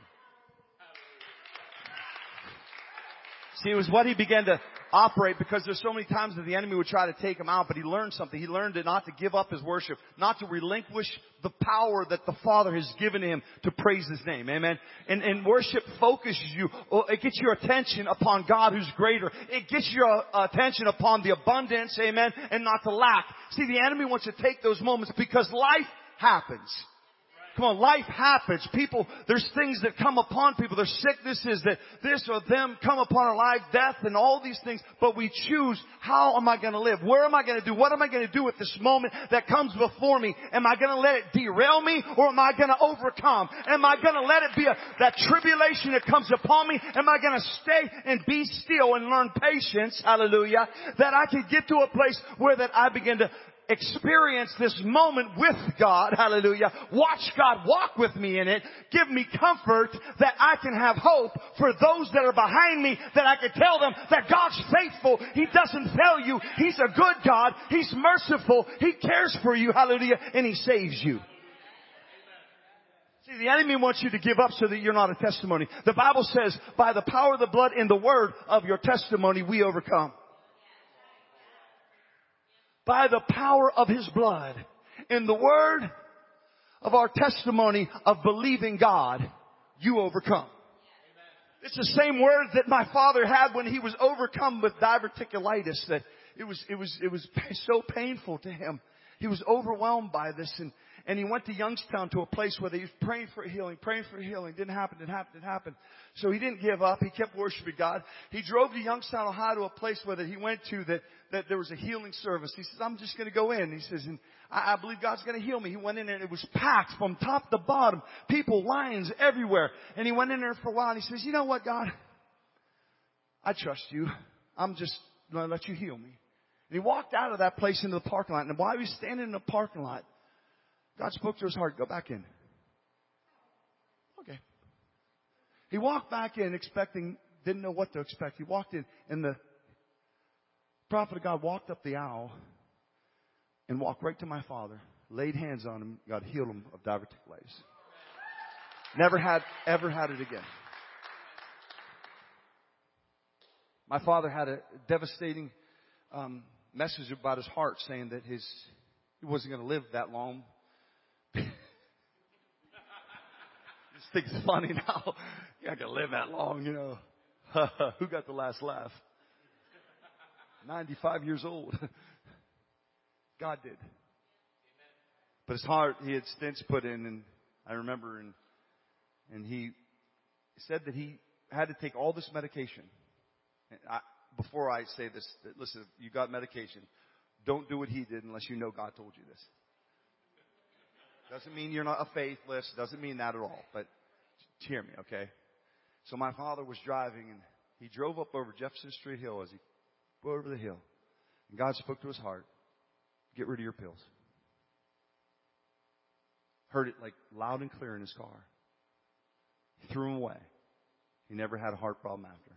See, it was what he began to operate, because there's so many times that the enemy would try to take him out, but he learned something. He learned to not to give up his worship, not to relinquish the power that the Father has given him to praise His name. Amen. And, and worship focuses you. It gets your attention upon God who's greater. It gets your attention upon the abundance. Amen. And not the lack. See, the enemy wants to take those moments because life happens. Come on, life happens. People, there's things that come upon people. There's sicknesses that this or them come upon our life, death and all these things. But we choose, how am I going to live? Where am I going to do? What am I going to do with this moment that comes before me? Am I going to let it derail me, or am I going to overcome? Am I going to let it be a, that tribulation that comes upon me? Am I going to stay and be still and learn patience? Hallelujah. That I can get to a place where that I begin to experience this moment with God. Hallelujah. Watch God walk with me in it. Give me comfort that I can have hope for those that are behind me, that I can tell them that God's faithful. He doesn't fail you. He's a good God. He's merciful. He cares for you. Hallelujah. And He saves you. See, the enemy wants you to give up so that you're not a testimony. The Bible says, by the power of the blood and the word of your testimony, we overcome. By the power of His blood, in the word of our testimony of believing God, you overcome. It's the same word that my father had when he was overcome with diverticulitis. That it was, it was, it was so painful to him. He was overwhelmed by this, and and he went to Youngstown to a place where they was praying for healing, praying for healing. Didn't happen, didn't happen, didn't happen. So he didn't give up. He kept worshiping God. He drove to Youngstown, Ohio, to a place where that he went to that, that there was a healing service. He says, I'm just going to go in. He says, and I, I believe God's going to heal me. He went in there and it was packed from top to bottom. People, lions everywhere. And he went in there for a while and he says, you know what, God? I trust you. I'm just going to let you heal me. And he walked out of that place into the parking lot. And while he was standing in the parking lot, God spoke to his heart, go back in. Okay. He walked back in expecting, didn't know what to expect. He walked in, and the prophet of God walked up the aisle and walked right to my father, laid hands on him, God healed him of diverticulitis. Never had, ever had it again. My father had a devastating um, message about his heart, saying that his he wasn't going to live that long. This thing's funny now. You're not going to live that long, you know. Who got the last laugh? ninety-five years old. God did. But his heart, he had stents put in, and I remember, and and he said that he had to take all this medication. And I, before I say this, that, listen, you got medication. Don't do what he did unless you know God told you this. Doesn't mean you're not a faithless. Doesn't mean that at all. But hear me, okay? So my father was driving, and he drove up over Jefferson Street Hill as he go over the hill. And God spoke to his heart. Get rid of your pills. Heard it like loud and clear in his car. He threw them away. He never had a heart problem after.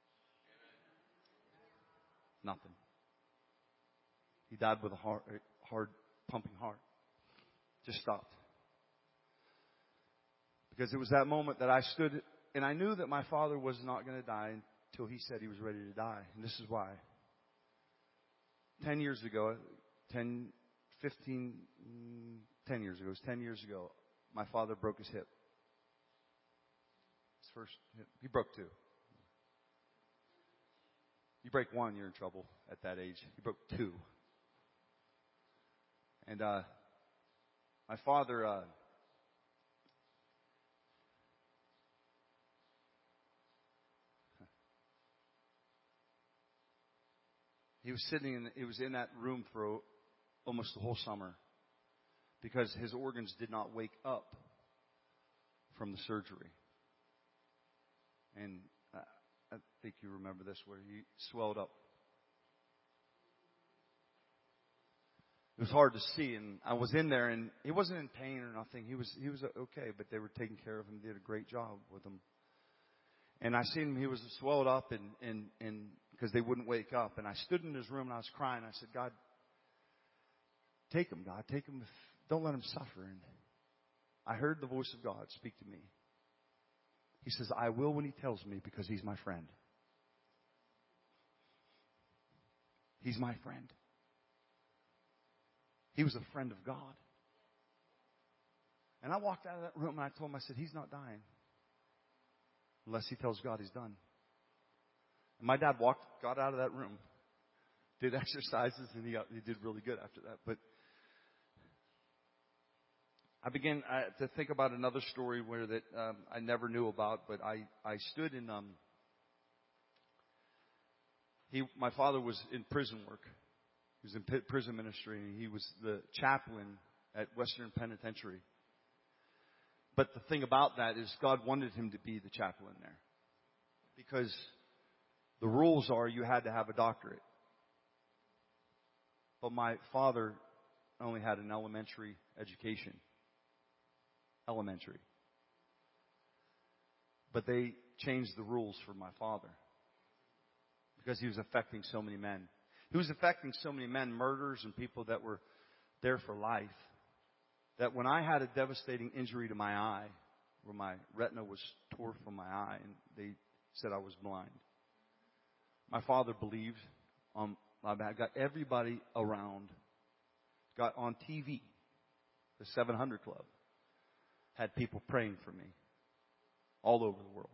Nothing. He died with a hard, hard pumping heart. Just stopped. Because it was that moment that I stood, and I knew that my father was not going to die until he said he was ready to die. And this is why. Ten years ago, ten, fifteen, ten years ago, it was ten years ago, my father broke his hip. His first hip. He broke two. You break one, you're in trouble at that age. He broke two. And uh, my father, uh, he was sitting in, he was in that room for almost the whole summer because his organs did not wake up from the surgery. And I, I think you remember this, where he swelled up. It was hard to see, and I was in there, and he wasn't in pain or nothing. He was he was okay, but they were taking care of him. They did a great job with him. And I seen him; he was swelled up, and and and because they wouldn't wake up. And I stood in his room and I was crying. I said, "God, take him, God, take him. Don't let him suffer." And I heard the voice of God speak to me. He says, "I will when He tells me, because He's my friend. He's my friend." He was a friend of God. And I walked out of that room and I told him, I said, "He's not dying unless he tells God he's done." And my dad walked, got out of that room, did exercises, and he got, he did really good after that. But I began uh, to think about another story where that um, I never knew about, but I, I stood in, um, he, my father was in prison work. He was in prison ministry, and he was the chaplain at Western Penitentiary. But the thing about that is God wanted him to be the chaplain there, because the rules are you had to have a doctorate. But my father only had an elementary education. Elementary. But they changed the rules for my father because he was affecting so many men. He was affecting so many men, murderers and people that were there for life, that when I had a devastating injury to my eye, where my retina was torn from my eye, and they said I was blind, my father believed, um, I got everybody around, got on T V, the seven hundred Club, had people praying for me all over the world.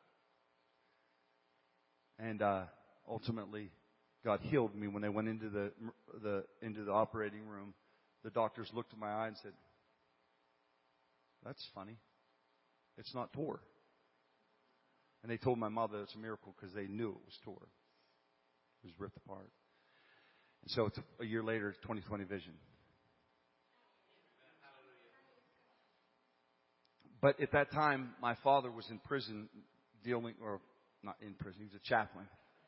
And uh, ultimately, God healed me when they went into the the into the operating room. The doctors looked at my eye and said, "That's funny. It's not tore." And they told my mother it's a miracle because they knew it was tore. It was ripped apart. And so it's a year later, twenty twenty vision. But at that time, my father was in prison dealing, or not in prison, he was a chaplain.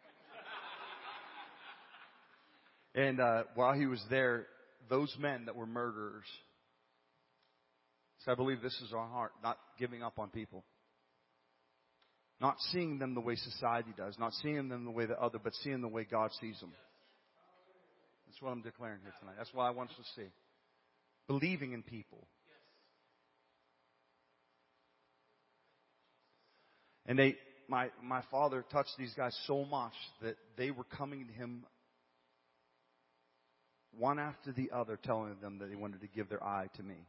And uh, while he was there, those men that were murderers, so I believe this is our heart, not giving up on people. Not seeing them the way society does, not seeing them the way the other, but seeing the way God sees them. That's what I'm declaring here tonight. That's what I want us to see. Believing in people. And they, my, my father touched these guys so much that they were coming to him one after the other, telling them that they wanted to give their eye to me.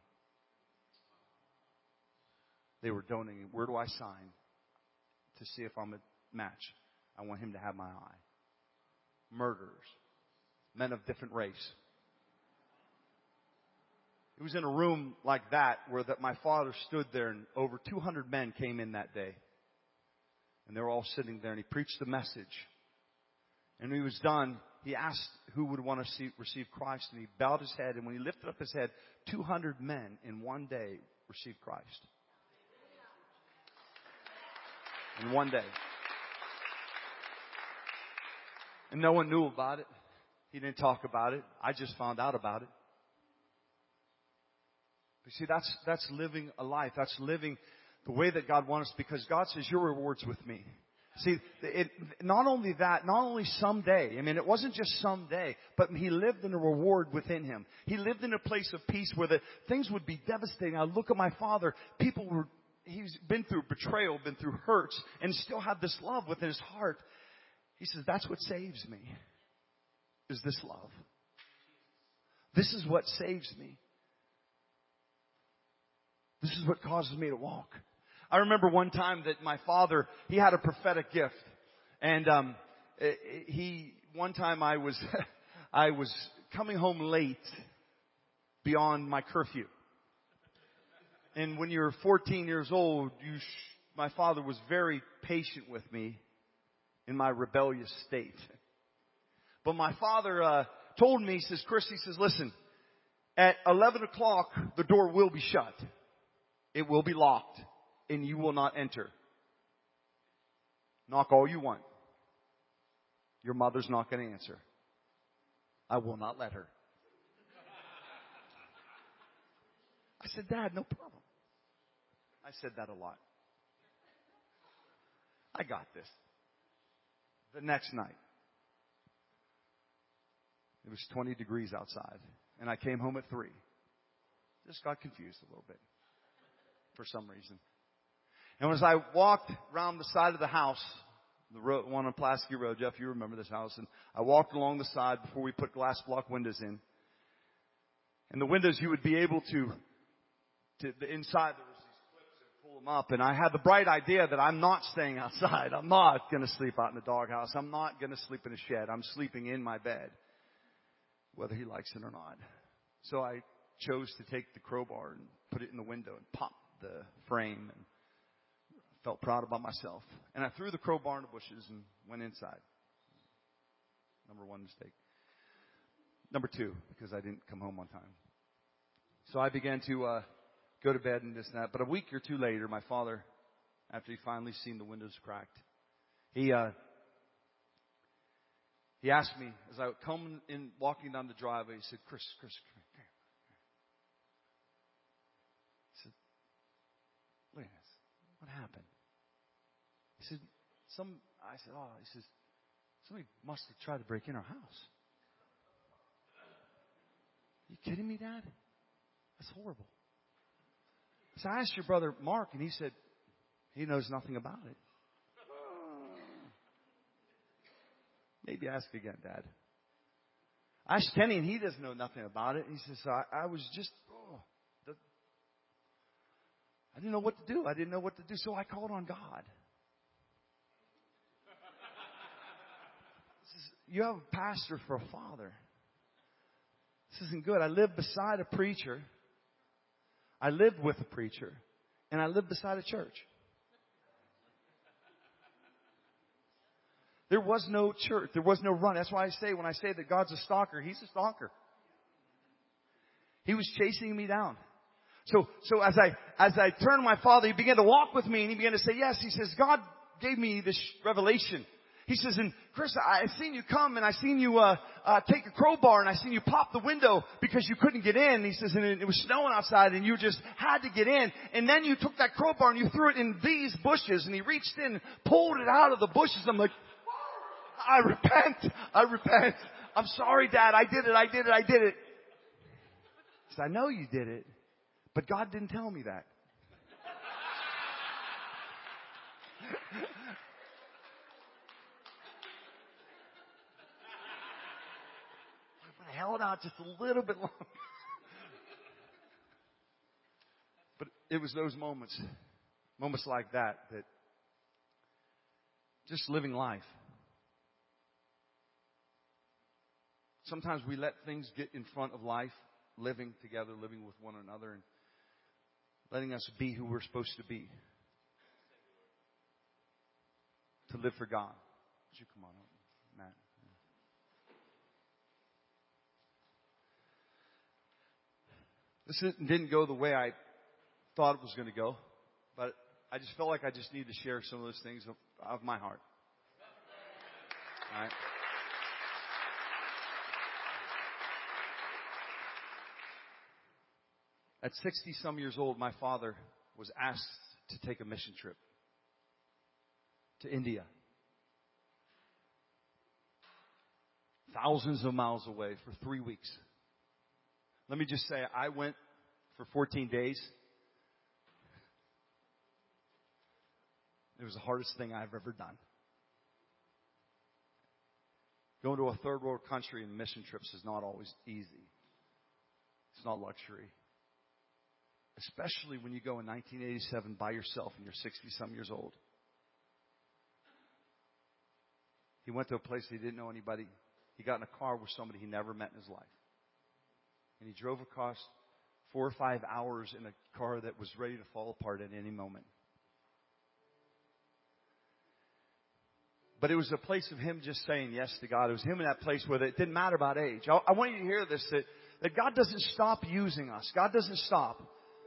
They were donating. Where do I sign to see if I'm a match? I want him to have my eye. Murderers. Men of different race. It was in a room like that where that my father stood there, and over two hundred men came in that day. And they were all sitting there, and he preached the message. And when he was done, he asked who would want to see, receive Christ, and he bowed his head. And when he lifted up his head, two hundred men in one day received Christ. In one day. And no one knew about it. He didn't talk about it. I just found out about it. You see, that's that's living a life. That's living the way that God wants us, because God says, "Your reward's with me." See, it, not only that, not only someday. I mean, it wasn't just someday, but he lived in a reward within him. He lived in a place of peace where the things would be devastating. I look at my father. People were, he's been through betrayal, been through hurts, and still had this love within his heart. He says, "That's what saves me, is this love. This is what saves me. This is what causes me to walk." I remember one time that my father, he had a prophetic gift. And um he one time I was I was coming home late beyond my curfew. And when you're fourteen years old, you sh- my father was very patient with me in my rebellious state. But my father uh, told me, he says, Chris, he says, listen, at eleven o'clock, the door will be shut. It will be locked, and you will not enter. Knock all you want. Your mother's not going to answer. I will not let her. I said, Dad, no problem. I said that a lot. I got this. The next night, it was twenty degrees outside, and I came home at three. Just got confused a little bit for some reason. And as I walked around the side of the house, the road, one on Pulaski Road, Jeff, you remember this house, and I walked along the side before we put glass block windows in. And the windows, you would be able to, to the inside there was these clips and pull them up. And I had the bright idea that I'm not staying outside. I'm not going to sleep out in the doghouse. I'm not going to sleep in a shed. I'm sleeping in my bed, whether he likes it or not. So I chose to take the crowbar and put it in the window and pop the frame, and felt proud about myself. And I threw the crowbar in the bushes and went inside. Number one mistake. Number two, because I didn't come home on time. So I began to uh, go to bed and this and that. But a week or two later, my father, after he finally seen the windows cracked, he uh, he asked me as I would come in, walking down the driveway. He said, "Chris, Chris, come here." He said, "Look at this. What happened?" He said, "Some." I said, "Oh." He says, "Somebody must have tried to break in our house." You kidding me, Dad? That's horrible. So I asked your brother Mark, and he said he knows nothing about it. Maybe ask again, Dad. I asked Kenny, and he doesn't know nothing about it. He says, I, I was just, oh, the, I didn't know what to do. I didn't know what to do, so I called on God. Says, you have a pastor for a father. This isn't good. I live beside a preacher. I lived with a preacher. And I live beside a church. There was no church. There was no run. That's why I say, when I say that God's a stalker, He's a stalker. He was chasing me down. So, so as I, as I turned to my father, he began to walk with me and he began to say, yes. He says, God gave me this revelation. He says, and Chris, I seen you come and I seen you, uh, uh, take a crowbar and I seen you pop the window because you couldn't get in. He says, and it, it was snowing outside and you just had to get in. And then you took that crowbar and you threw it in these bushes, and he reached in and pulled it out of the bushes. I'm like, I repent. I repent. I'm sorry, Dad. I did it. I did it. I did it. He said, I know you did it, but God didn't tell me that. I held out just a little bit longer. But it was those moments, moments like that, that just living life. Sometimes we let things get in front of life, living together, living with one another, and letting us be who we're supposed to be. To live for God. Would you come on up, Matt? This didn't go the way I thought it was going to go, but I just felt like I just needed to share some of those things of, of my heart. All right. At sixty some years old, my father was asked to take a mission trip to India. Thousands of miles away for three weeks. Let me just say, I went for fourteen days. It was the hardest thing I've ever done. Going to a third world country in mission trips is not always easy. It's not luxury. Especially when you go in nineteen eighty-seven by yourself and you're sixty some years old. He went to a place he didn't know anybody. He got in a car with somebody he never met in his life. And he drove across four or five hours in a car that was ready to fall apart at any moment. But it was a place of him just saying yes to God. It was him in that place where it didn't matter about age. I, I want you to hear this, that, that God doesn't stop using us. God doesn't stop.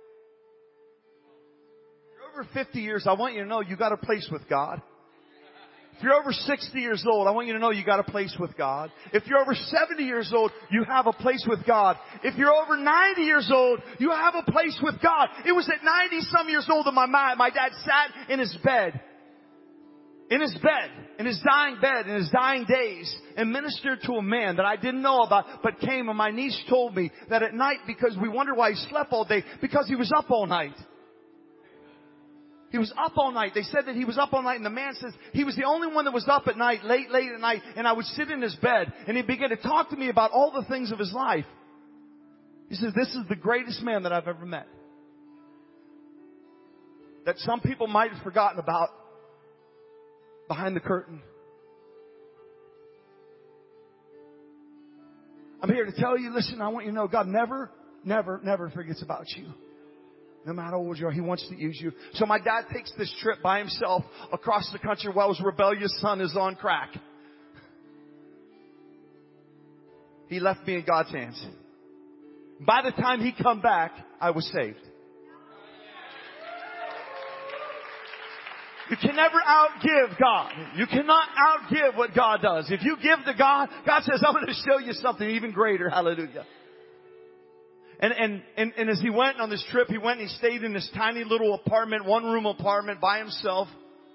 If you're over fifty years, I want you to know you got a place with God. If you're over sixty years old, I want you to know you got a place with God. If you're over seventy years old, you have a place with God. If you're over ninety years old, you have a place with God. It was at ninety some years old that my, my dad sat in his bed. In his bed, in his dying bed, in his dying days, and ministered to a man that I didn't know about, but came and my niece told me that at night, because we wondered why he slept all day, because he was up all night. He was up all night. They said that he was up all night, and the man says he was the only one that was up at night, late, late at night, and I would sit in his bed, and he began to talk to me about all the things of his life. He says, this is the greatest man that I've ever met. That some people might have forgotten about behind the curtain. I'm here to tell you, listen, I want you to know God never, never, never forgets about you. No matter how old you are, He wants to use you. So my dad takes this trip by himself across the country while his rebellious son is on crack. He left me in God's hands. By the time he come back, I was saved. You can never outgive God. You cannot outgive what God does. If you give to God, God says, I'm going to show you something even greater. Hallelujah. And, and, and, and as he went on this trip, he went and he stayed in this tiny little apartment, one room apartment by himself.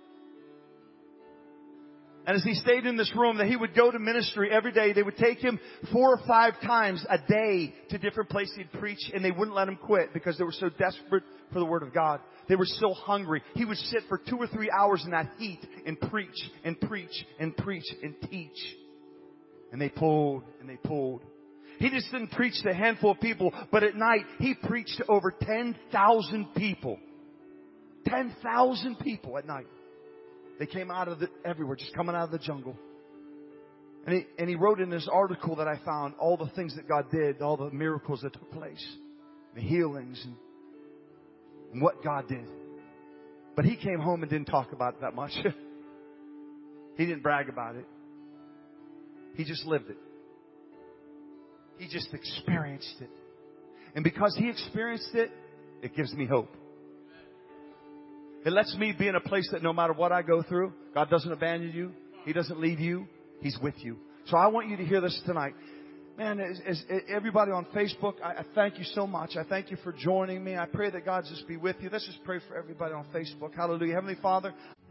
And as he stayed in this room, that he would go to ministry every day. They would take him four or five times a day to different places he'd preach, and they wouldn't let him quit because they were so desperate for the Word of God. They were so hungry. He would sit for two or three hours in that heat and preach and preach and preach and teach. And they pulled and they pulled. He just didn't preach to a handful of people, but at night he preached to over ten thousand people. ten thousand people at night. They came out of the, everywhere, just coming out of the jungle. And he, and he wrote in this article that I found all the things that God did, all the miracles that took place, the healings, and, and what God did. But he came home and didn't talk about it that much. He didn't brag about it. He just lived it. He just experienced it. And because he experienced it, it gives me hope. It lets me be in a place that no matter what I go through, God doesn't abandon you. He doesn't leave you. He's with you. So I want you to hear this tonight. Man, as, as everybody on Facebook, I, I thank you so much. I thank you for joining me. I pray that God just be with you. Let's just pray for everybody on Facebook. Hallelujah. Heavenly Father,